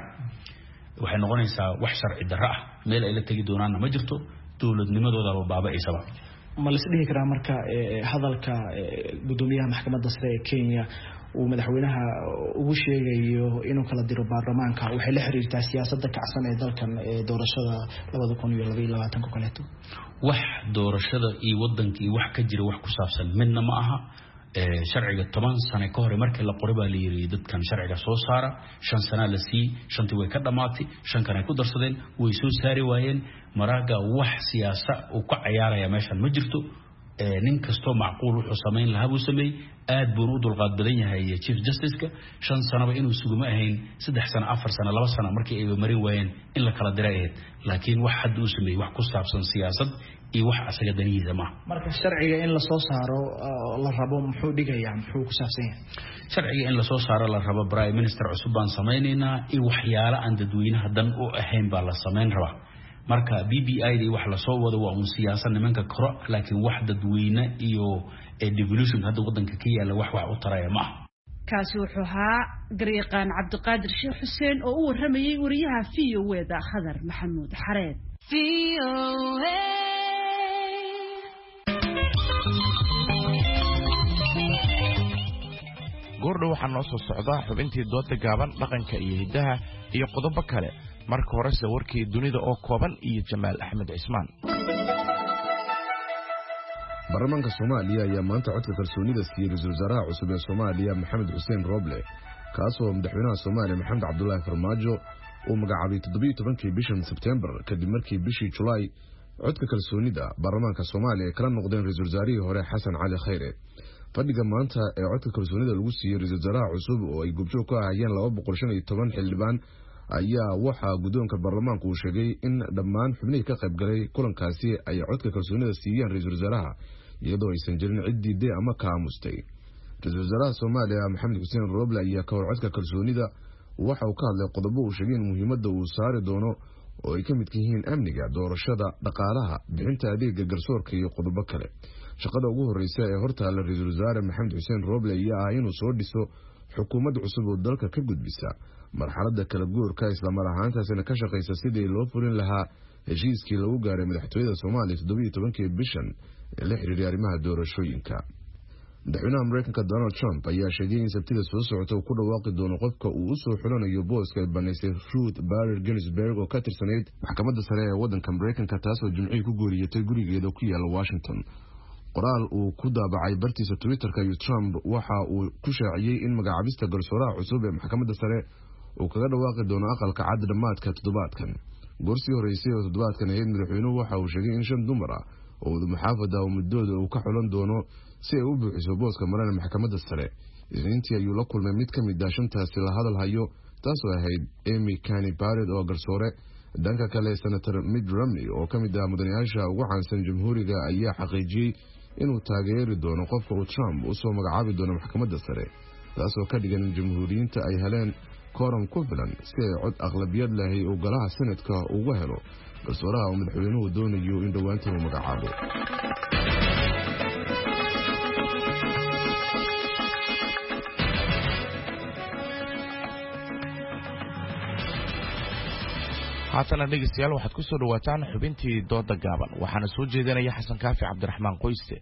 waxay noqonaysaa wax sharci darro ah meel ay la tagi doonaan ma jirto dowladnimadooda baaba ay sabab ma la isdhihi karaa marka hadalka gudoomiyaha maxkamadda sare ee Kenya uu madaxweynaha ugu sheegayo inuu kala diro baarlamaanka waxay la xiriirtaa siyaasadda kacsan ee dalkan ee doorashada laba kun iyo laba iyo labaatan ka kaleeto wax doorashada iyo wadankii wax ka jira wax ku saabsan midna ma aha sharciga toban sano ka hor markii la qoray baa la yiri dadkan sharciga soo saara shan sano la sii shantii way ka dhamaatay shan kana ku darsadeen way soo saari waayeen Maraga wax siyaasa uu ka ciyaaraya meeshan ma jirto nin kasto macquul wuxuu sameyn lahaa buu sameeyay aad buu u dulqaad badan yahay chief justice ka shan sano inuu suguma ahayn saddex sano afar sano laba sano markii ay marin waayeen in la kala diray laakiin wax had uu sameeyay wax ku saabsan siyaasad iyo wax asaga danihiisa ma marka sharciga in la soo saaro la rabo muxuu dhigayaa muxuu ku saabsan yahay sharciga in la soo saaro la rabo prime minister cusub baan sameeynaa iyo waxyaalo aan dadweynaha dan u ahayn baa la sameyn rabaa marka B B I da wax la soo wado waa un siyaasad nimanka koro laakiin wax dadweyne iyo devolution hadda wadanka ka yaala wax wax u taraya ma kaasi wuxuu ahaa garyaqaan Cabdiqaadir Sheekh Xuseen oo u waramayay wariyaha V O A da Khadar Maxamuud Xareed V O A goordhow waxaa noo soo socda xubintii dooda gaaban dhaqanka iyo hidaha iyo qodobo kale marka horese warkii dunida oo kooban iyo Jamaal Axmed Cismaan baarlamaanka Soomaaliya ayaa maanta codka kalsoonida siiyay ra'iisul wasaaraha cusub ee Soomaaliya Maxamed Xuseen Roble kaasoo madaxweynaha Soomaaliya Maxamed Cabdullaahi Farmaajo uu magacaabay toddoba iyo tobankii bishan September kadib markii bishii July codka kalsoonida baarlamaanka Soomaaliya kala noqdeen ra'iisul wasaarihii hore Xasan Cali Khayre fadhiga maanta ee codka kalsoonida lagu siiyay ra'iisul wasaaraha cusub oo ay gubjoog ka ahayeen laba boqol shan iyo toban xildhibaan ayaa waxa gudoonka baarlamaanku uu sheegay in dhammaan xubnihii ka qayb galay kulankaasi ay codka kalsoonida siiyeen ra'iisul wasaaraha iyadoo aysan jirin cid diiday ama ka aamustay. ra-iisul wasaaraha Soomaaliya Maxamed Xuseen Roble ayaa ka hor codka kalsoonida waxa uu ka hadlay qodobo uu sheegay in muhiimadda uu saari doono oo ay ka mid yihiin amniga, doorashada, dhaqaalaha, bixinta adeega garsoorka iyo qodobo kale. shaqada ugu horeysa ee hortaala ra-iisul wasaare Maxamed Xuseen Roble ayaa ah inuu soo dhiso xukuumad cusub oo dalka ka gudbisa marxaladda kala guurka isla mar ahaantaasina ka shaqeysa sidii loo furin lahaa heshiiskii lagu gaaray madaxtooyada Soomaaliya toddoba iyo tobankii bishan ee la xiriiray arrimaha doorashooyinka. madaxweynaha Mareykanka Donald Trump ayaa sheegay in sabtida soo socota uu ku dhawaaqi doono qofka uu u soo xulanayo booska ay banaysay Ruth Bader Ginsburg oo ka tirsaneyd maxkamadda sare ee waddanka Mareykanka taasoo Jimcihii ku guuriyatay gurigeeda ku yaala Washington. qoraal uu ku daabacay bartiisa Twitter-ka iyo Trump waxa uu ku shaaciyay in magacaabista garsooraha cusub ee maxkamadda sare uu kaga dhawaaqi doono aqalka cad dhamaadka toddobaadkan. goorsii horeysay oo toddobaadkan ahayd madaxweynuhu waxa uu sheegay in shan dumar ah oo muxaafada oo muddooda uu ka xulan doono si ay u buuxiso booska marana maxkamadda sare. isniintii ayuu la kulmay mid ka mid ah shantaasi la hadal hayo taasoo ahayd Amy Coney Barrett oo garsoore. dhanka kale Senator Mitt Romney oo ka mid ah mudanayaasha ugu caansan jamhuuriga ayaa xaqiijiyay inuu taageeri doono qofka uu Trump u soo magacaabi doono maxkamadda sare, taasoo ka dhigan in jamhuuriyiinta ay heleen kooram ku filan si ay cod aqlabiyad leh oo golaha Senatka uga helo garsooraha uu madaxweynuhu doonayo in dhawaantan uu magacaabo. haatana dhegeystayaal waxaad ku soo dhawaataan xubintii dooda gaaban waxaana soo jeedinaya Xasan Kaafi Cabdiraxmaan Qoyste.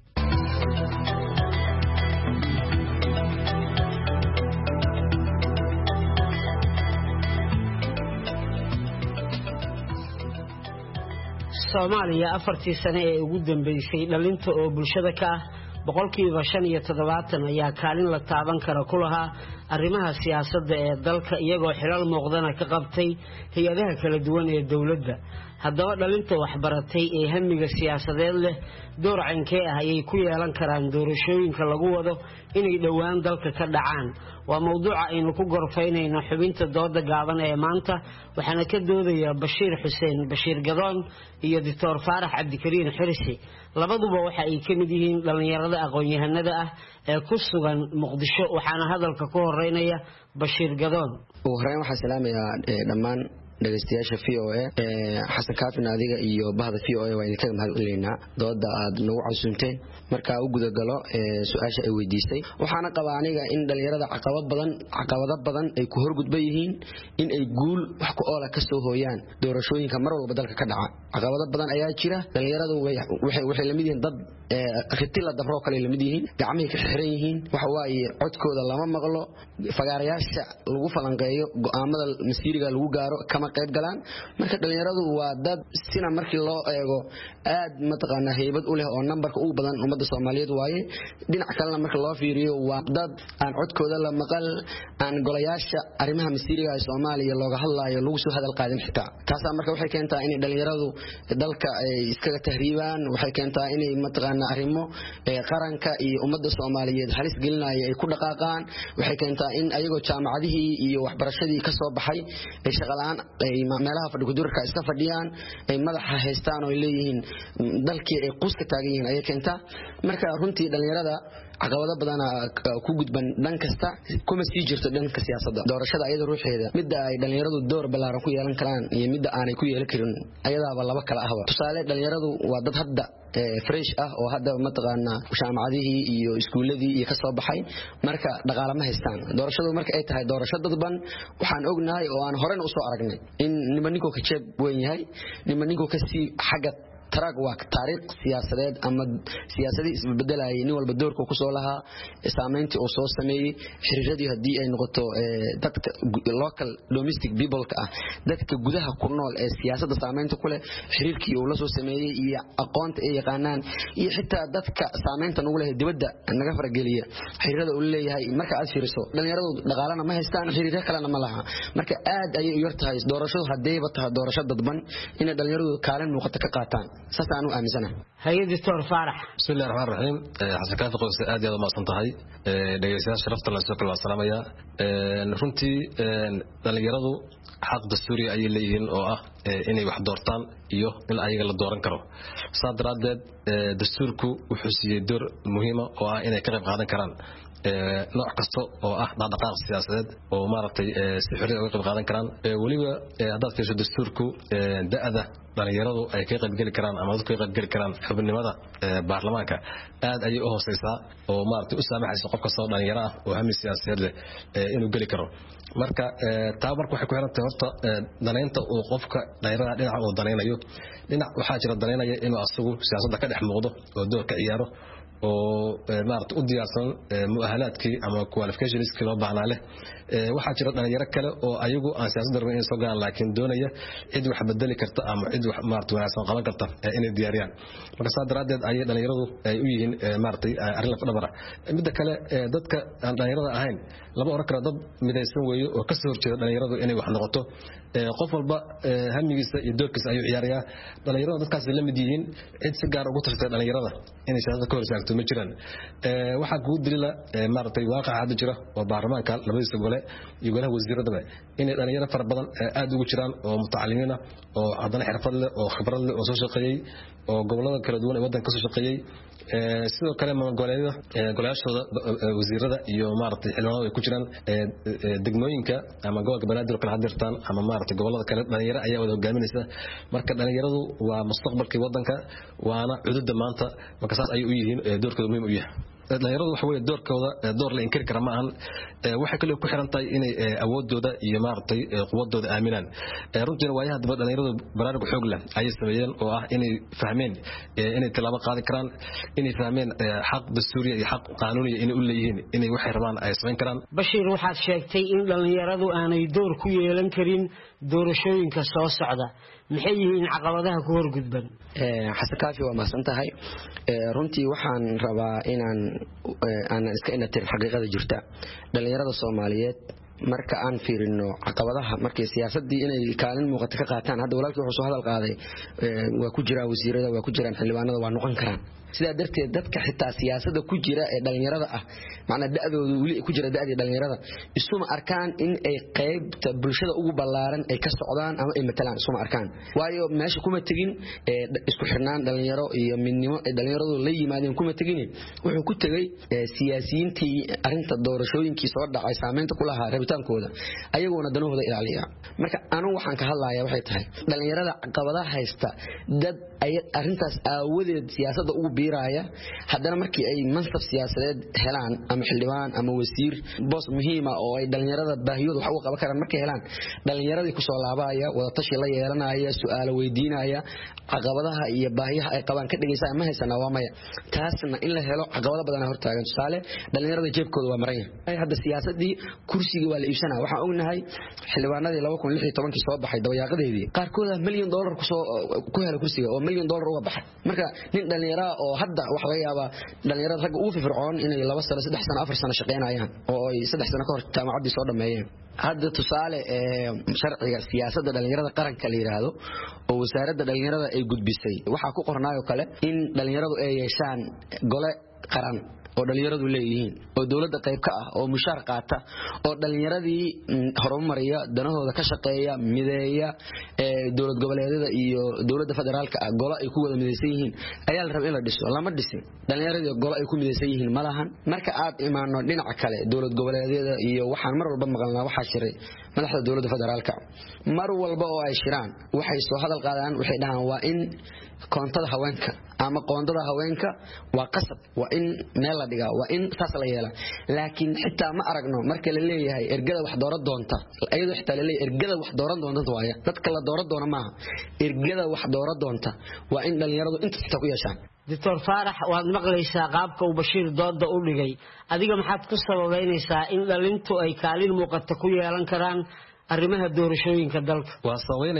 Soomaaliya afartii sano ee ugu dambeysay dhalinta oo bulshada ka ah boqolkiiba shan iyo toddobaatan ayaa kaalin la taaban kara ku lahaa arrimaha siyaasadda ee dalka iyagoo xilal muuqdana ka qabtay hay'adaha kala duwan ee dawladda. haddaba dhalinta waxbaratay ee hamiga siyaasadeed leh door cankee ah ayay ku yeelan karaan doorashooyinka lagu wado inay dhowaan dalka ka dhacaan. waa mowduuca aynu ku gorfaynayno xubinta dooda gaaban ee maanta waxaana ka doodaya Bashiir Xuseen Bashiir Gadoon iyo Doctor Faarax Cabdikariin Xirsi. labaduba waxa ay ka mid yihiin dhalinyarada aqoon-yahanada ah ee ku sugan Muqdisho waxaana hadalka ku horeynaya Bashiir Gadoon. ugu horeyn waxaan salaamayaa dhammaan dhageystayaasha V O A ee Xasan Kaafi adiga iyo bahda V O A waa idinka mahadcelineynaa dooda aad nagu casuunteen. marka uu guda galo ee su'aasha ay weydiisay waxaana qabaa aniga in dhalinyarada caqabad badan caqabado badan ay ku horgudban yihiin in ay guul wax ku oola ka soo hooyaan doorashooyinka mar walba dalka ka dhaca. caqabado badan ayaa jira. dhalinyaradu waxay waxay la mid yihiin dad khiti la dabro kale la mid yihiin, gacmaha ka xiran yihiin, waxa waaye codkooda lama maqlo, fagaarayaasha lagu falanqeeyo go'aamada masiiriga lagu gaaro kama qayb galaan. marka dhalinyaradu waa dad sina markii loo eego aad mataqaana heybad u leh oo numberka ugu badan ummadda Soomaaliyeed waaye. dhinac kalena marka loo fiiriyo waa dad aan codkooda la maqal, aan golayaasha arrimaha masiiriga ee Soomaaliya looga hadlaayo lagu soo hadal qaadin xitaa. taas marka waxay keentaa in dhalinyaradu dalka ay iskaga tahriibaan, waxay keentaa inay mataqaana arrimo ee qaranka iyo ummadda Soomaaliyeed halis gelinaya ay ku dhaqaaqaan, waxay keentaa in ayagoo jaamacadihii iyo waxbarashadii ka soo baxay ay shaqalaan ay meelaha fadhiga durka iska fadhiyaan ay madaxa haystaan oo leeyihiin dalkii ay quuska taagan yihiin ayay keentaa. marka runtii dhalinyarada caqabado badan ku gudban dhan kasta kuma sii jirto dhanka siyaasadda. doorashada ayada ruuxeeda midda ay dhalinyaradu door balaaran ku yeelan karaan iyo midda aanay ku yeelan karin ayadaaba laba kala ahba. tusaale dhalinyaradu waa dad hadda fresh ah oo hadda mataqaana jaamacadihii iyo iskuuladii iyo ka soo baxay, marka dhaqaale ma haystaan. doorashadu marka ay tahay doorasho dadban waxaan ognahay oo aan horena u soo aragnay in nimanku ka jeeb weyn yahay, nimanku ka sii xagga taraag waa taariikh siyaasadeed ama siyaasadii isbedelayay nin walba doorka ku soo lahaa, saameyntii uu soo sameeyay, xiriiradii hadii ay noqoto dadka local domestic people ka ah dadka gudaha ku nool ee siyaasadda saameynta ku leh, xiriirkii uu la soo sameeyay iyo aqoonta ay yaqaanaan iyo xitaa dadka saameynta ugu leh dibadda naga farageliya xiriirada uu leeyahay. marka aad fiiriso dhalinyaradu dhaqaalana ma haystaan, xiriirada kalena ma laha. marka aad ayay u yartahay doorashadu hadayba tahay doorasho dadban in dhalinyaradu kaalin muuqata ka qaataan. saas aanu aaminsanahay haye doctor Faarax bismillaahir rahmaanir rahiim xasan kaafi qoys aad iyo aad ma santahay dhageystayaasha sharafta la soo kala salaamaya runtii dhalinyaradu xaq dastuuri ay leeyihiin oo ah inay wax doortaan iyo in ayaga la dooran karo saadaradeed dastuurku wuxuu siiyay door muhiim ah oo ah inay ka qayb qaadan karaan nooc kasta oo ah dhaqdhaqaaq siyaasadeed oo maaragtay si xiriir uga qayb qaadan karaan waliba haddaad fiiriso dastuurku da'da dhalinyaradu ay ka qayb geli karaan ama dadku ka qayb geli karaan xubinimada baarlamaanka aad ayay u hooseysaa oo maaragtay u saamaxaysa qof kasta oo dhalinyaro ah oo hami siyaasadeed leh inuu geli karo marka taa marka waxay ku xiran tahay horta danaynta uu qofka dhalinyarada dhinaca uu danaynayo dhinac waxaa jira danaynaya inuu asagu siyaasadda ka dhex muuqdo oo door ka ciyaaro oo maaragtay u diyaarsan mu'ahalaadkii ama qualificationskii loo baahnaa leh waxaa jira dhalinyaro kale oo ayagu aan siyaasadda rabin inay soo galaan laakiin doonaya cid wax bedeli karta ama cid wax maaragtay wanaagsan qaban karta inay diyaariyaan marka saa daraaddeed ayay dhalinyaradu ay u yihiin maaragtay arrin laf dhabara midda kale dadka aan dhalinyarada ahayn lama oran karo dad midaysan weeye oo ka soo horjeeda dhalinyaradu inay wax noqoto qof walba hamigiisa iyo doorkiisa ayuu ciyaarayaa dhalinyarada dadkaas la mid yihiin cid si gaar ugu tartay dhalinyarada inay siyaasadda ka hor istaagto ma jiraan waxaa kugu dilila maaragtay waaqaca hadda jira oo baarlamaanka labadiisa gole iyo golaha wasiiradaba inay dhalinyaro fara badan aad ugu jiraan oo mutacalimiina oo haddana xirfad leh oo khibrad leh oo soo shaqeeyey oo gobolada kala duwan ee waddanka ka soo shaqeeyey sidoo kale goboleedyada golayaashooda wasiirada iyo maaragtay xildhibaanada ay ku jiraan degmooyinka ama gobolka banaadir kala hadirtaan ama maaragtay gobolada kale dhalinyaro ayaa wada hogaaminaysa marka dhalinyaradu waa mustaqbalkii waddanka waana cududda maanta marka saas ayay u yihiin doorkooda muhiim u yahay dhalinyaradu waxa weeye doorkooda door la inkiri kara ma ahan waxay kale ku xiran tahay inay awoodooda iyo maaragtay quwadooda aaminaan runtii waayaha daba dhalinyaradu baraarug xoog leh ayay sameeyeen oo ah inay fahmeen inay talaabo qaadi karaan inay fahmeen xaq dastuuri iyo xaq qaanuuni inay u leeyihiin inay waxay rabaan ay sameyn karaan Bashiir waxaad sheegtay in dhalinyaradu aanay door ku yeelan karin doorashooyinka soo socda maxay yihiin caqabadaha ku horgudban ee xasan kaafi waa maasan tahay runtii waxaan rabaa inaan aan iska inatir xaqiiqada jirta dhalinyarada Soomaaliyeed marka aan fiirino caqabadaha markay siyaasadii inay kaalin muuqato ka qaataan hadda walaalkii wuxuu soo hadal qaaday waa ku jira wasiirada waa ku jiraan xildhibaanada waa noqon karaan sida darteed dadka xitaa siyaasadda ku jira ee dhalinyarada ah macna da'doodu wali ku jira da'dii dhalinyarada isuma arkaan in ay qaybta bulshada ugu ballaaran ay ka socdaan ama ay matalaan isuma arkaan waayo meesha kuma tagin isku xirnaan dhalinyaro iyo midnimo ee dhalinyaradu la yimaadeen kuma tagin wuxuu ku tagay siyaasiyiintii arinta doorashooyinkii soo dhacay saameynta ku lahaa rabitaankooda ayagoona danahooda ilaaliya marka anu waxaan ka hadlayaa waxay tahay dhalinyarada caqabadaha haysta dad ay arintaas aawadeed siyaasadda ugu biiraya haddana markii ay mansab siyaasadeed helaan ama xildhibaan ama wasiir boos muhiim ah oo ay dhalinyarada baahiyooda wax uga qaban karaan markay helaan dhalinyaradii ku soo laabaya wada tashi la yeelanaya su'aalo weydiinaya caqabadaha iyo baahiyaha ay qabaan ka dhigaysaa ma haysana waa maya taasna in la helo caqabado badan oo hortaagan tusaale dhalinyarada jeebkooda waa maran yahay hadda siyaasadii kursiga waa la iibsanaa waxaan ognahay xildhibaanadii laba kun iyo lix iyo toban soo baxay dabayaaqadeedii qaarkood milyan dollar ku soo ku helay kursiga oo milyan dollar uga baxay marka nin dhalinyaro oo hadda wax laga yaabaa dhalinyarada rag ugu firfircoon inay laba sano saddex sano afar sano shaqeynayaan oo ay saddex sano ka hor jaamacadii soo dhameeyeen hadda tusaale ee sharciga siyaasadda dhalinyarada qaranka la yiraahdo oo wasaaradda dhalinyarada ay gudbisay waxa ku qornaayo kale in dhalinyaradu ay yeeshaan gole qaran oo dhalinyaradu leeyihiin oo dawladda qayb ka ah oo mushaar qaata oo dhalinyaradii horumariya danahooda ka shaqeeya mideeya ee dawlad goboleedyada iyo dawladda federaalka ah golo ay ku wada mideysan yihiin ayaa la rabaa in la dhiso lama dhisin dhalinyaradii golo ay ku mideysan yihiin malahan marka aad imaano dhinaca kale dawlad goboleedyada iyo waxaan mar walba maqalnaa waxa shiray madaxda dawladda federaalka mar walba oo ay shiraan waxay soo hadal qaadaan waxay dhahaan waa in koontada haweenka ama qoondada haweenka waa qasab waa in meel la dhigaa waa in saas la yeelaa laakiin xitaa ma aragno marka la leeyahay ergada wax dooran doonta ayadoo xitaa la leeyahay ergada wax dooran doonta waaya dadka la dooran doona maaha ergada wax dooran doonta waa in dhalinyaradu inta xitaa ku yeeshaan Doctor Faarax waad maqlaysaa qaabka uu Bashiir dooda u dhigay adiga maxaad ku sababeynaysaa in dhalintu ay kaalin muuqata ku yeelan karaan arrimaha doorashooyinka dalka waa saweynaya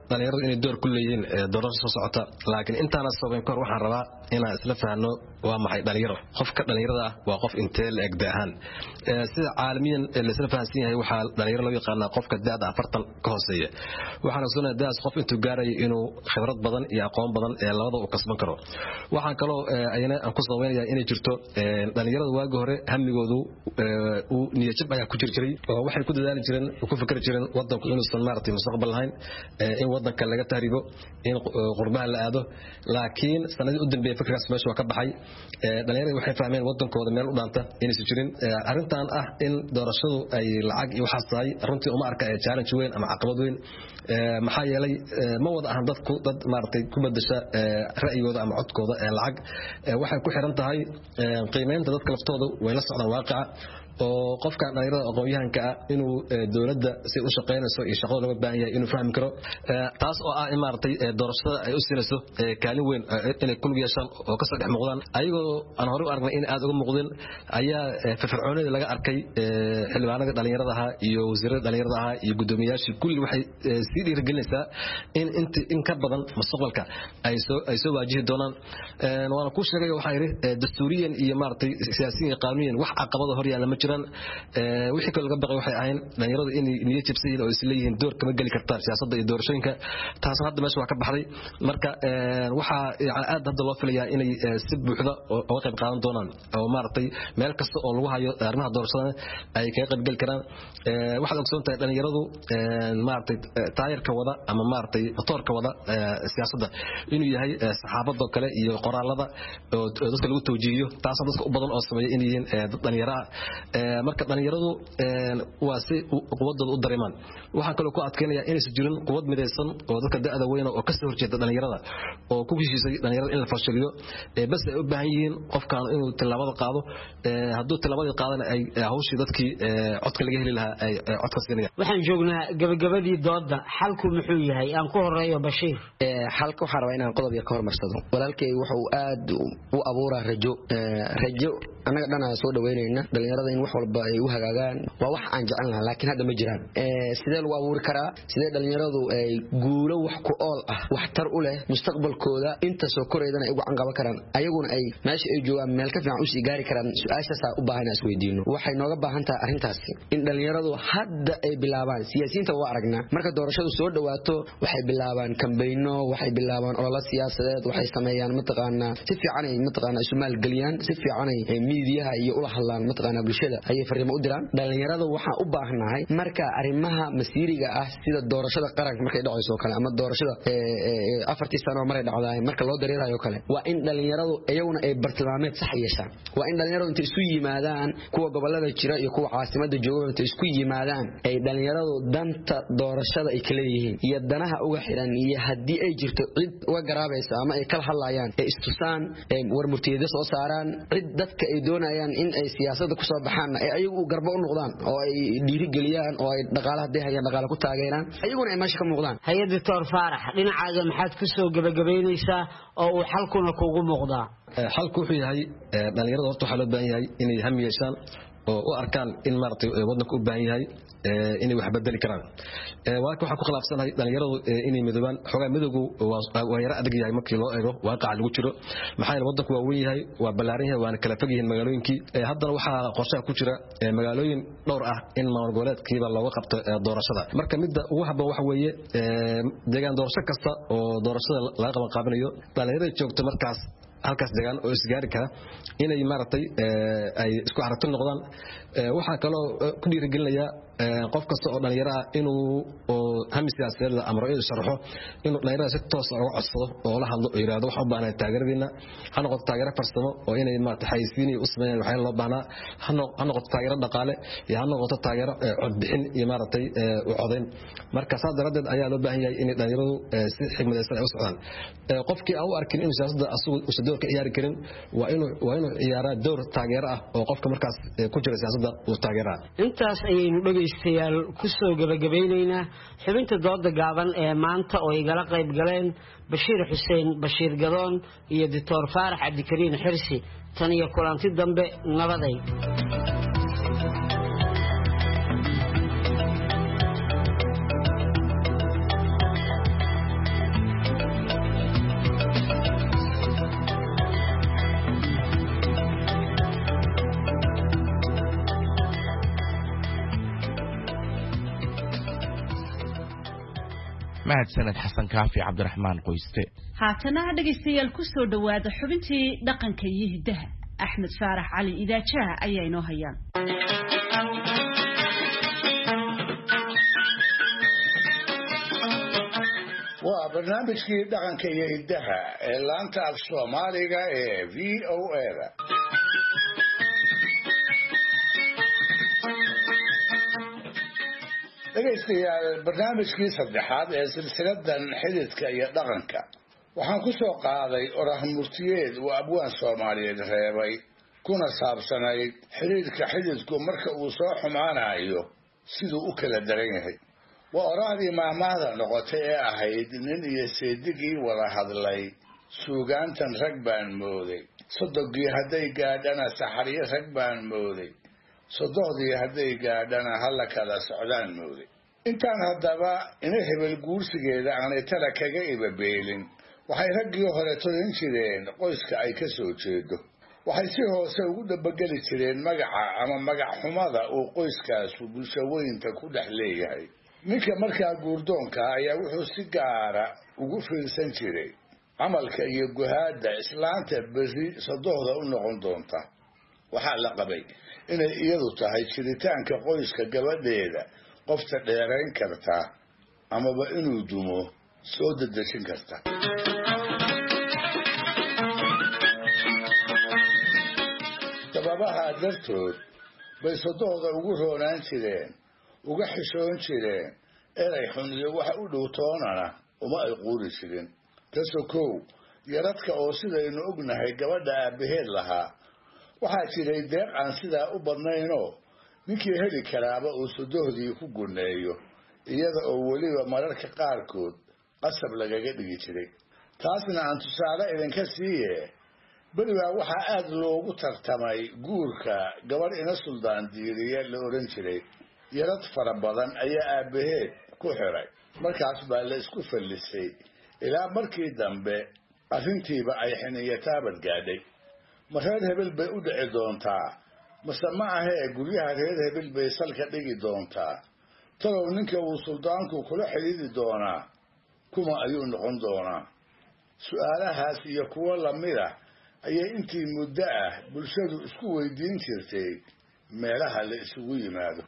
dhalinyaradu inay door ku leeyihiin doorasho soo socota laakiin intaana sabayn kor waxaan rabaa inaan isla fahanno waa maxay dhalinyaro qofka dhalinyarada ah waa qof intee la egda ahaan sida caalamiyan la isla fahansan yahay waxaa dhalinyaro loo yaqaanaa qofka da'da afartan ka hooseeya waxaana sugnaa daas qof intuu gaarayo inuu khibrad badan iyo aqoon badan ee labada uu kasban karo waxaan kaloo ayna aan ku samaynayaa inay jirto dhalinyarada waagi hore hamigoodu uu niyad jab ayaa ku jir jiray oo waxay ku dadaali jireen ku fikir jireen wadanku inuusan maartay mustaqbal lahayn in wadanka laga tahribo in qurbaha la aado laakiin sanadii u dambeeyay fikirkaas meesha waa ka baxay dhalinyaradu waxay fahmeen wadankooda meel u dhaanta inaysan jirin arrintan ah in doorashadu ay lacag iyo waxaas tahay runtii uma arka challenge weyn ama caqabad weyn maxaa yeelay ma wada ahan dadku dad maartay ku bedesha ra'yigooda ama codkooda ee lacag waxay ku xiran tahay qiimeynta dadka laftooda way la socdaan waaqica oo qofka dhalinyarada aqoon-yahanka ah inuu dawladda si u shaqeynayso iyo shaqada looga baahan yahay inuu fahmi karo taas oo ah in maartay doorashada ay u siinayso kaalin weyn inay kulug yeeshaan oo ka soo dhex muuqdaan ayagoo aan hore u aragnay in aad uga muuqdeen ayaa firfircoonida laga arkay xildhibaanada dhalinyarada ahaa iyo wasiirada dhalinyarada ahaa iyo guddoomiyayaashii kulli waxay sii dhiirigelinaysaa in inta in ka badan mustaqbalka ay soo ay soo waajihi doonaan waana ku sheegay waxaa yiri dastuuriyan iyo maartay siyaasiyan iyo qaanuuniyan wax caqabado hor yaalla ma jiraan wixii kale laga baqay waxay ahayn dhalinyarada in niyad jabsiin oo isleeyihiin door kama gali kartaan siyaasadda iyo doorashooyinka taas hadda meesha waa ka baxday marka waxa aad hadda loo filayaa inay si buuxda oo qayb qaadan doonaan oo maartay meel kasta oo lagu hayo arrimaha doorashada ay ka qayb gali karaan waxaad ogsoon tahay dhalinyaradu maartay taayirka wada ama maartay motorka wada siyaasadda inuu yahay saxaabada kale iyo qoraalada oo dadka lagu tawjiihiyo taas dadka u badan oo sameeya in yihiin dad dhalinyaro marka dhalinyaradu waa si quwadooda u dareemaan waxaan kaloo ku adkeenayaa inaysan jirin quwad midaysan oo dadka da'da weyn oo ka soo horjeeda dhalinyarada oo ku heshiisay dhalinyarada in la fashiliyo bas ay u baahan yihiin qofkan inuu tilaabada qaado hadduu tilaabadii qaadana ay hawshii dadkii codka laga heli lahaa ay codka siinayaan waxaan joognaa gabagabadii dooda xalku muxuu yahay aan ku horeeyo Bashiir xalka waxaan rabaa inaan qodob yar ka hormarsado walaalkay wuxuu aad u abuuraa rajo rajo anaga dhana soo dhaweynayna dhalinyarada in wax walba ay u hagaagaan waa wax aan jecel lahaa laakiin hadda ma jiraan ee sidee lagu abuuri karaa sidee dhalinyaradu ay guulo wax ku ool ah wax tar u leh mustaqbalkooda inta soo koreydana ay ugu canqaba karaan ayaguna ay meesha ay joogaan meel ka fiican u sii gaari karaan su'aashaas u baahan is weydiino waxay nooga baahan tahay arrintaasi in dhalinyaradu hadda ay bilaabaan siyaasiyiinta waa aragnaa marka doorashadu soo dhawaato waxay bilaabaan kambayno waxay bilaabaan olole siyaasadeed waxay sameeyaan mataqaanaa si fiican ay mataqaanaa isu maalgeliyaan si fiican ay miidiyaha iyo ula hadlaan mataqaanaa bulshada ayay fariimo u diraan dhalinyarada waxaan u baahnahay marka arrimaha masiiriga ah sida doorashada qaranka markay dhacayso kale ama doorashada ee afartii sano maray dhacdaay marka loo dareerayo kale waa in dhalinyaradu ayaguna ay bartilmaameed sax yeeshaan waa in dhalinyaradu inta isku yimaadaan kuwa gobolada jira iyo kuwa caasimada jooga inta isku yimaadaan ay dhalinyaradu danta doorashada ay kala yihiin iyo danaha uga xiran iyo hadii ay jirto cid uga garaabaysa ama ay kala hadlayaan ee istusaan ee war murtiyada soo saaraan cid dadka ay doonayaan in ay siyaasadda ku soo baxaan ay ayagu garbo u noqdaan oo ay dhiiri galiyaan oo ay dhaqaalaha deehayaan dhaqaale ku taageeraan ayaguna ay meesha ka muuqdaan hay'adda Doctor Faarax dhinacaaga maxaad ku soo gabagabeynaysaa oo uu xalkuna kuugu muuqdaa xalku wuxuu yahay dhalinyarada horta waxa loo baahan yahay inay ham yeeshaan oo u arkaan in maartay wadanku u baahan yahay inay wax bedeli karaan waaka waxa ku khilaafsanahay dhalinyaradu inay midoobaan xogaa midowgu waa yara adag yahay markii loo eego waaqaca lagu jiro maxaa yeelay wadanku waa weyn yahay waa ballaaran yahay waana kala fog yihiin magaalooyinkii haddana waxaa qorshaha ku jira magaalooyin dhowr ah in maamul goboleedkiiba looga qabto doorashada marka midda ugu habboon waxa weeye deegaan doorasho kasta oo doorashada laga qaban qaabinayo dhalinyarada joogto markaas halkaas deegaan oo isgaari kara inay maartay ay isku aragti noqdaan waxa kale oo ku dhiirigelinaya qof kasta oo dhalinyaro ah inuu oo hami siyaasadeed ama ra'yi sharxo inuu dhalinyarada si toos ah uga codsado oo la hadlo oo yiraahdo waxa u baahnaa taageeradiina ha noqoto taageero farsamo oo inay maartay xayisiin u sameeyaan waxa loo baahnaa ha noqoto taageero dhaqaale iyo ha noqoto taageero cod bixin iyo maartay u codeyn marka saas daradeed ayaa loo baahan yahay in dhalinyaradu si xigmadaysan ay u socdaan qofkii aan u arkin in siyaasadda asugu uu door ka ciyaari karin waa inuu waa inuu ciyaaraa door taageero ah oo qofka markaas ku jira siyaasadda uu taageeraa intaas ayaynu dhageystayaal ku soo gabagabaynaynaa xubinta dooda gaaban ee maanta oo igala qayb galeen Bashiir Xuseen Bashiir Gadoon iyo Doctor Faarax Cabdikariin Xirsi tan iyo kulanti dambe nabaday mahadsaned xasan kaafi cabdiraxmaan qoyste haatana dhageystayaal ku soo dhawaada xubintii dhaqanka iyo hidaha axmed faarax cali idaajaha ayaa inoo hayaan waa barnaamijkii dhaqanka iyo hidaha ee laanta af Soomaaliga ee V O A-da dhegeystayaal barnaamijkii saddexaad ee silsiladan xididka iyo dhaqanka waxaan ku soo qaaday oraah murtiyeed uu abwaan Soomaaliyeed reebay kuna saabsanayd xiriirka xididku marka uu soo xumaanayo siduu u kala daran yahay waa orahdii maamaahda noqotay ee ahayd nin iyo seedigii wada hadlay suugaantan rag baan mooday sodogii hadday gaadhana saxariyo rag baan mooday sodohdii hadday gaadhana hala kala socdaan mooday intaan haddaba ina hebel guursigeeda aanay tala kaga ibabeelin waxay raggii hore tolin jireen qoyska ay ka soo jeedo waxay si hoose ugu dabageli jireen magaca ama magac xumada uu qoyskaasu bulshaweynta ku dhex leeyahay ninka markaa guurdoonka ayaa wuxuu si gaara ugu fiirsan jiray camalka iyo guhaada islaanta berri sodohda u noqon doonta waxaa la qabay inay iyadu tahay jiritaanka qoyska gabadheeda qofta dheerayn karta amaba inuu dumo soo dedejin karta sababaha dartood bay sodohda ugu roonaan jireen uga xishoon jireen eray xun iyo waxa u dhow toonana uma ay quuri jirin tasokow yaradka oo sidaynu ognahay gabadha aabaheed lahaa waxaa jiray deeq aan sidaa u badnaynoo ninkii heli karaaba uu sodohdii ku guneeyo iyada oo weliba mararka qaarkood qasab lagaga dhigi jiray taasna aan tusaale idinka siiye berigaa waxaa aad loogu tartamay guurka gabadh ina suldaan diiriye la oran jiray yarad fara badan ayaa aabaheed ku xiray markaas baa la isku fallisay ilaa markii dambe arrintiiba ay xiniyataabad gaadhay ma reer hebel bay u dhici doontaa mase ma ahee guryaha reer hebel bay salka dhigi doontaa talow ninka uu suldaanku kula xidhiidi doonaa kuma ayuu noqon doonaa su-aalahaas iyo kuwo lamid ah ayay intii muddo ah bulshadu isku weydiin jirtay meelaha la isugu yimaado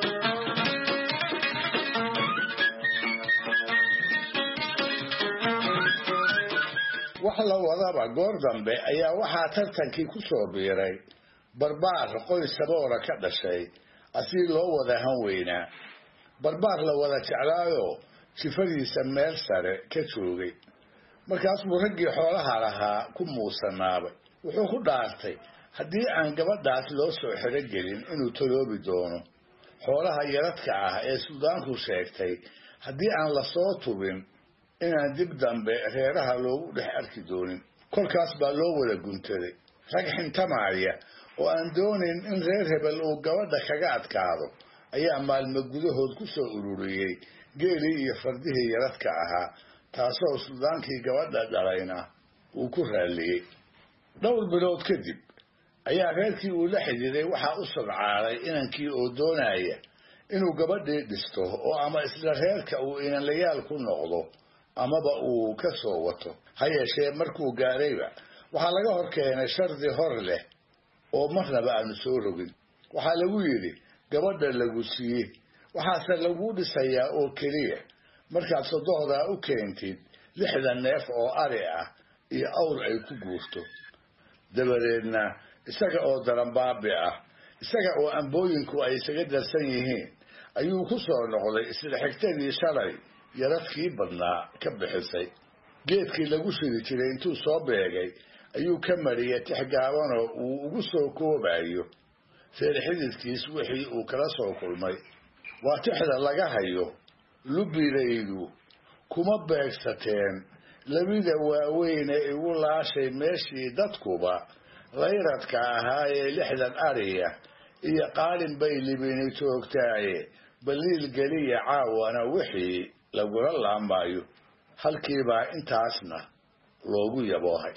wax la wadaba goor dambe ayaa waxaa tartankii ku soo biiray barbaar qoys saboora ka dhashay asii loo wada han weynaa barbaar la wada jeclaayo jifadiisa meel sare ka joogay markaas buu raggii xoolaha lahaa ku muusanaabay wuxuu ku dhaartay haddii aan gabadhaas loo soo xiro gelin inuu toloobi doono xoolaha yaradka ah ee suldaanku sheegtay haddii aan lasoo tubin inaan dib dambe reeraha loogu dhex arki doonin kolkaas baa loo wada guntaday rag xintamaaya oo aan doonayn in reer hebel uu gabadha kaga adkaado ayaa maalmo gudahood ku soo ururiyey geelii iyo fardihii yaradka ahaa taasoo suldaankii gabadha dhalayna uu ku raalliyey dhowr bilood kadib ayaa reerkii uu la xidhiiday waxaa u sabcaaday inankii oo doonaya inuu gabadhii dhisto oo ama isla reerka uu inanlayaal ku noqdo amaba uu ka soo wato ha yeeshee markuu gaarayba waxaa laga hor keenay shardi hor leh oo marnaba aanu soo rogin waxaa lagu yidhi gabadha lagu siiyey waxaase lagu dhisayaa oo keliya markaad sodohdaa u keentid lixdan neef oo ari ah iyo awr ay ku guurto dabadeedna isaga oo daranbaabi ah isaga oo ambooyinku ay isaga darsan yihiin ayuu ku soo noqday isla xigtadii shalay yaradkii badnaa ka bixisay geedkii lagu shiri jiray intuu soo beegay ayuu ka mariyay tix gaabanoo uu ugu soo koobayo reer xididkiis wixii uu kala soo kulmay waa tixda laga hayo lubidaydu kuma beegsateen labida waaweyne igu laashay meeshii dadkuba layradka ahaa ee lixdan ariya iyo qaalin bay libini joogtaaye baliil geliya caawana wixii lagula laamayo halkiibaa intaasna loogu yaboohay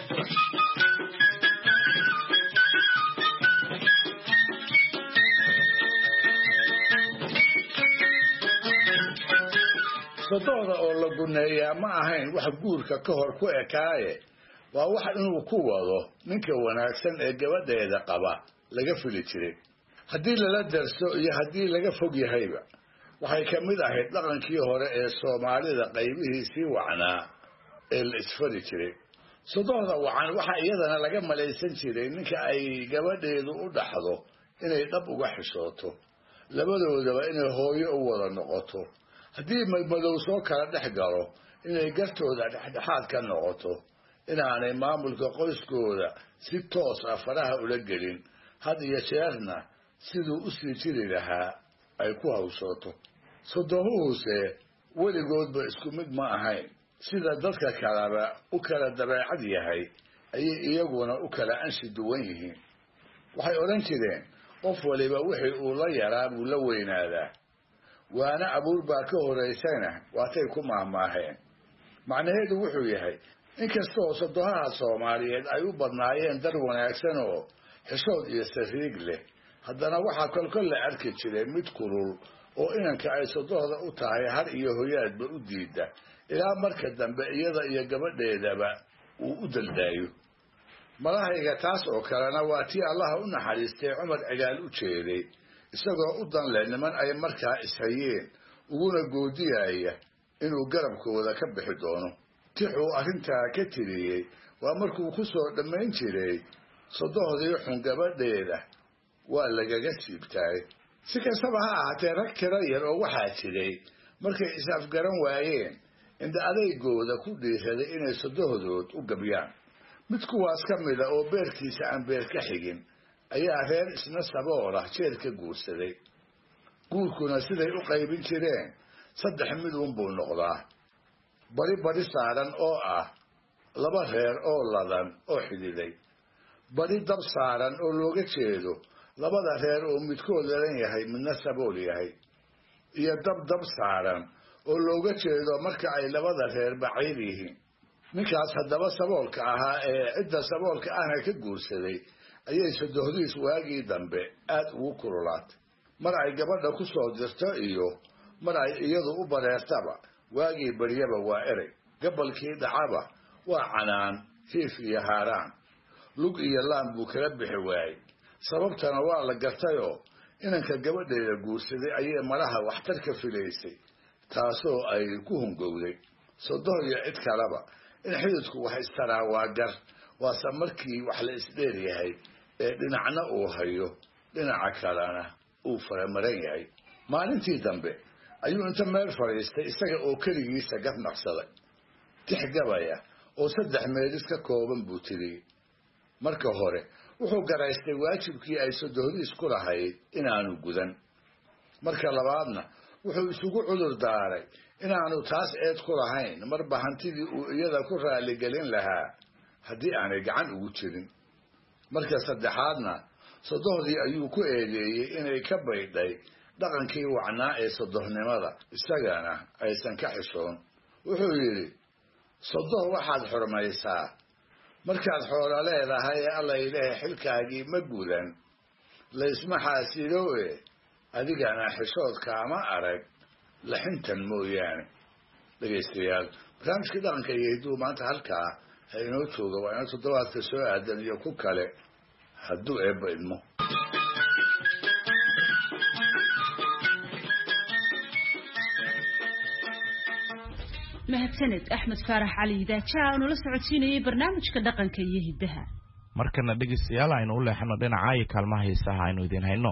sodohda oo la guneeyaa ma ahayn wax guurka ka hor ku ekaaye waa wax inuu ku wado ninka wanaagsan ee gabadheeda qaba laga fili jiray haddii lala darso iyo haddii laga fog yahayba waxay ka mid ahayd dhaqankii hore ee soomaalida qaybihiisii wacnaa ee la isfari jiray sodohda wacan waxa iyadana laga malaysan jiray ninka ay gabadheedu u dhaxdo inay dhab uga xishooto labadoodaba inay hooyo u wada noqoto haddii madmadow soo kala dhex galo inay gartooda dhexdhexaad ka noqoto inaanay maamulka qoyskooda si toos ah faraha ula gelin had iyo jeerna siduu u sii jiri lahaa ay ku hawshooto sodohuhuse weligoodba isku mid ma ahayn sida dadka kaleba u kala dabeecad yahay ayay iyaguna u kala anshi duwan yihiin waxay odhan jireen qof waliba wixii uu la yaraa buu la weynaadaa waana abuur baa ka horaysana waatay ku maahmaaheen macnaheedu wuxuu yahay inkastoo sodohaha soomaaliyeed ay u badnaayeen dar wanaagsan oo xishood iyo sariig leh haddana waxaa kolkol la arki jiray mid kulul oo inanka ay sodohda u tahay har iyo hoyaadba u diida ilaa marka dambe iyada iyo gabadheedaba uu u daldaayo malahayga taas oo kalena waa tii allaha u naxariistay cumar cigaal u jeeday isagoo u dan leh niman ay markaa ishayeen uguna goodiyaya inuu garabkooda ka bixi doono tixuu arrintaa ka tiriyey waa markuu ku soo dhammayn jiray sodohdii xun gabadheeda waa lagaga siibtaay si kastaba ha ahaatee rag tira yar oo waxaa jiray markay is-afgaran waayeen indha adeygooda ku dhiiraday inay sodohdood u gabyaan mid kuwaas ka mida oo beerkiisa aan beer ka xigin ayaa reer isna sabool ah jeer ka guursaday guurkuna siday u qaybin jireen saddex mid unbuu noqdaa bari bari saaran oo ah laba reer oo ladan oo xididay bari dab saaran oo looga jeedo labada reer oo midkood ladan yahay midna sabool yahay iyo dab dab saaran oo looga jeedo marka ay labada reer baciid yihiin ninkaas haddaba saboolka ahaa ee cidda saboolka ahna ka guursaday ayay sodohdiis waagii dambe aad ugu kululaatay mar ay gabadha ku soo dirto iyo mar ay iyadu u bareertaba waagii baryaba waa erey gabalkii dhacaba waa canaan hiif iyo haaraan lug iyo laan buu kala bixi waayey sababtana waa la gartayoo inanka gabadheeda guursaday ayay malaha waxtar ka filaysay taasoo ay ku hungowday sodoh iyo cid kaleba in xididku wax istaraa waa gar waase markii wax la isdheer yahay ee dhinacna uu hayo dhinaca kalena uu faramaran yahay maalintii dambe ayuu inta meel fadhiistay isaga oo keligiisa gaf naqsaday tix gabaya oo saddex meelis ka kooban buu tiriyey marka hore wuxuu garaystay waajibkii ay sodohdiis ku lahayd inaanu gudan marka labaadna wuxuu isugu cudur daaray inaanu taas eed ku lahayn marba hantidii uu iyada ku raaligelin lahaa haddii aanay gacan ugu jirin marka saddexaadna sodohdii ayuu ku eedeeyey inay ka baydhay dhaqankii wacnaa ee sodohnimada isagana aysan ka xishoon wuxuu yidhi sodoh waxaad xurmaysaa markaad xoolo leedahay ee alla ilaahay xilkaagii ma gudan laysma xaasilowe adigana xishoodkaama arag laxintan mooyaane dhegaystayaal barnaamijkii dhaqanka iyo hidduu maanta halkaa ha inoo jooga waa ina toddobaadka soo aadan iyo ku kale hadduu eebba idmo mahadsaned axmed faarax cali idaaja aanu la socodsiinayay barnaamijka dhaqanka iyo hiddaha markana dhegaystayaal aynu u leexano dhinaca iyo kaalmaha heesaha aynu idiin hayno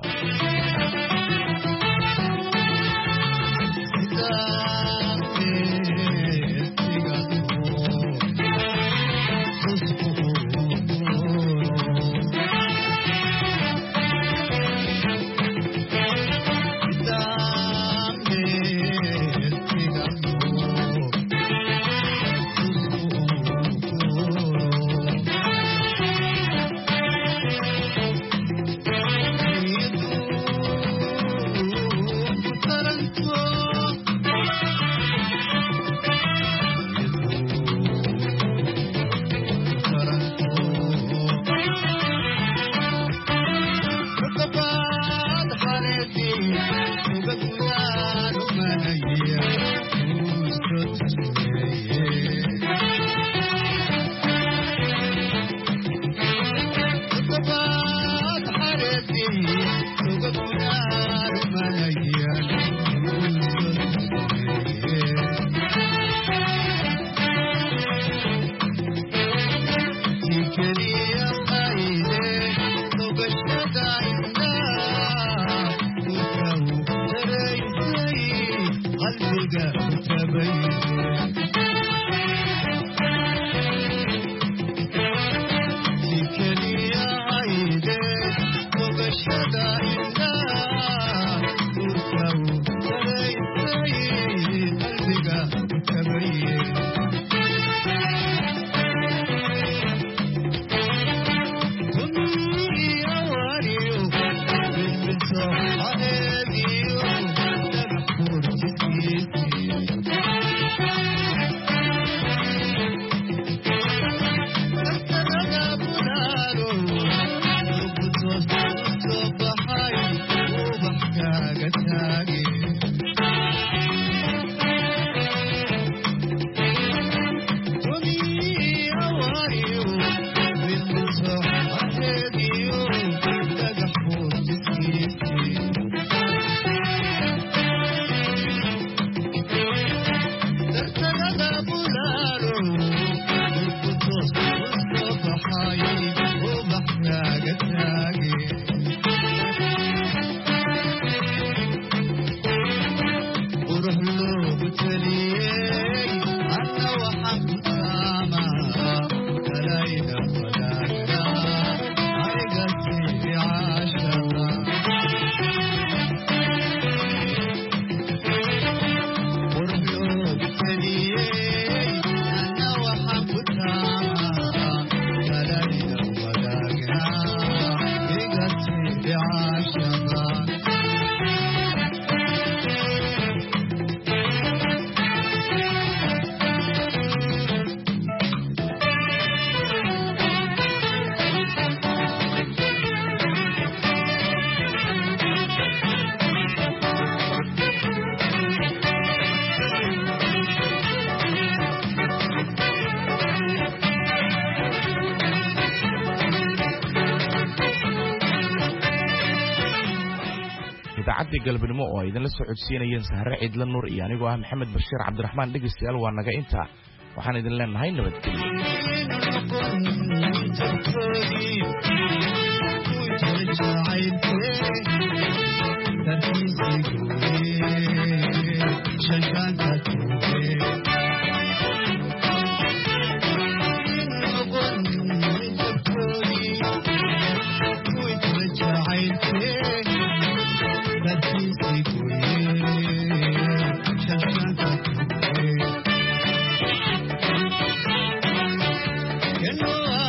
idaacadii galabnimo oo idin la soo codsiinayeen Sahre Ciidla Nuur iyo anigoo ah Maxamed Bashiir Cabdiraxmaan dhegeystayaal waa naga inta waxaan idin leenahay Hello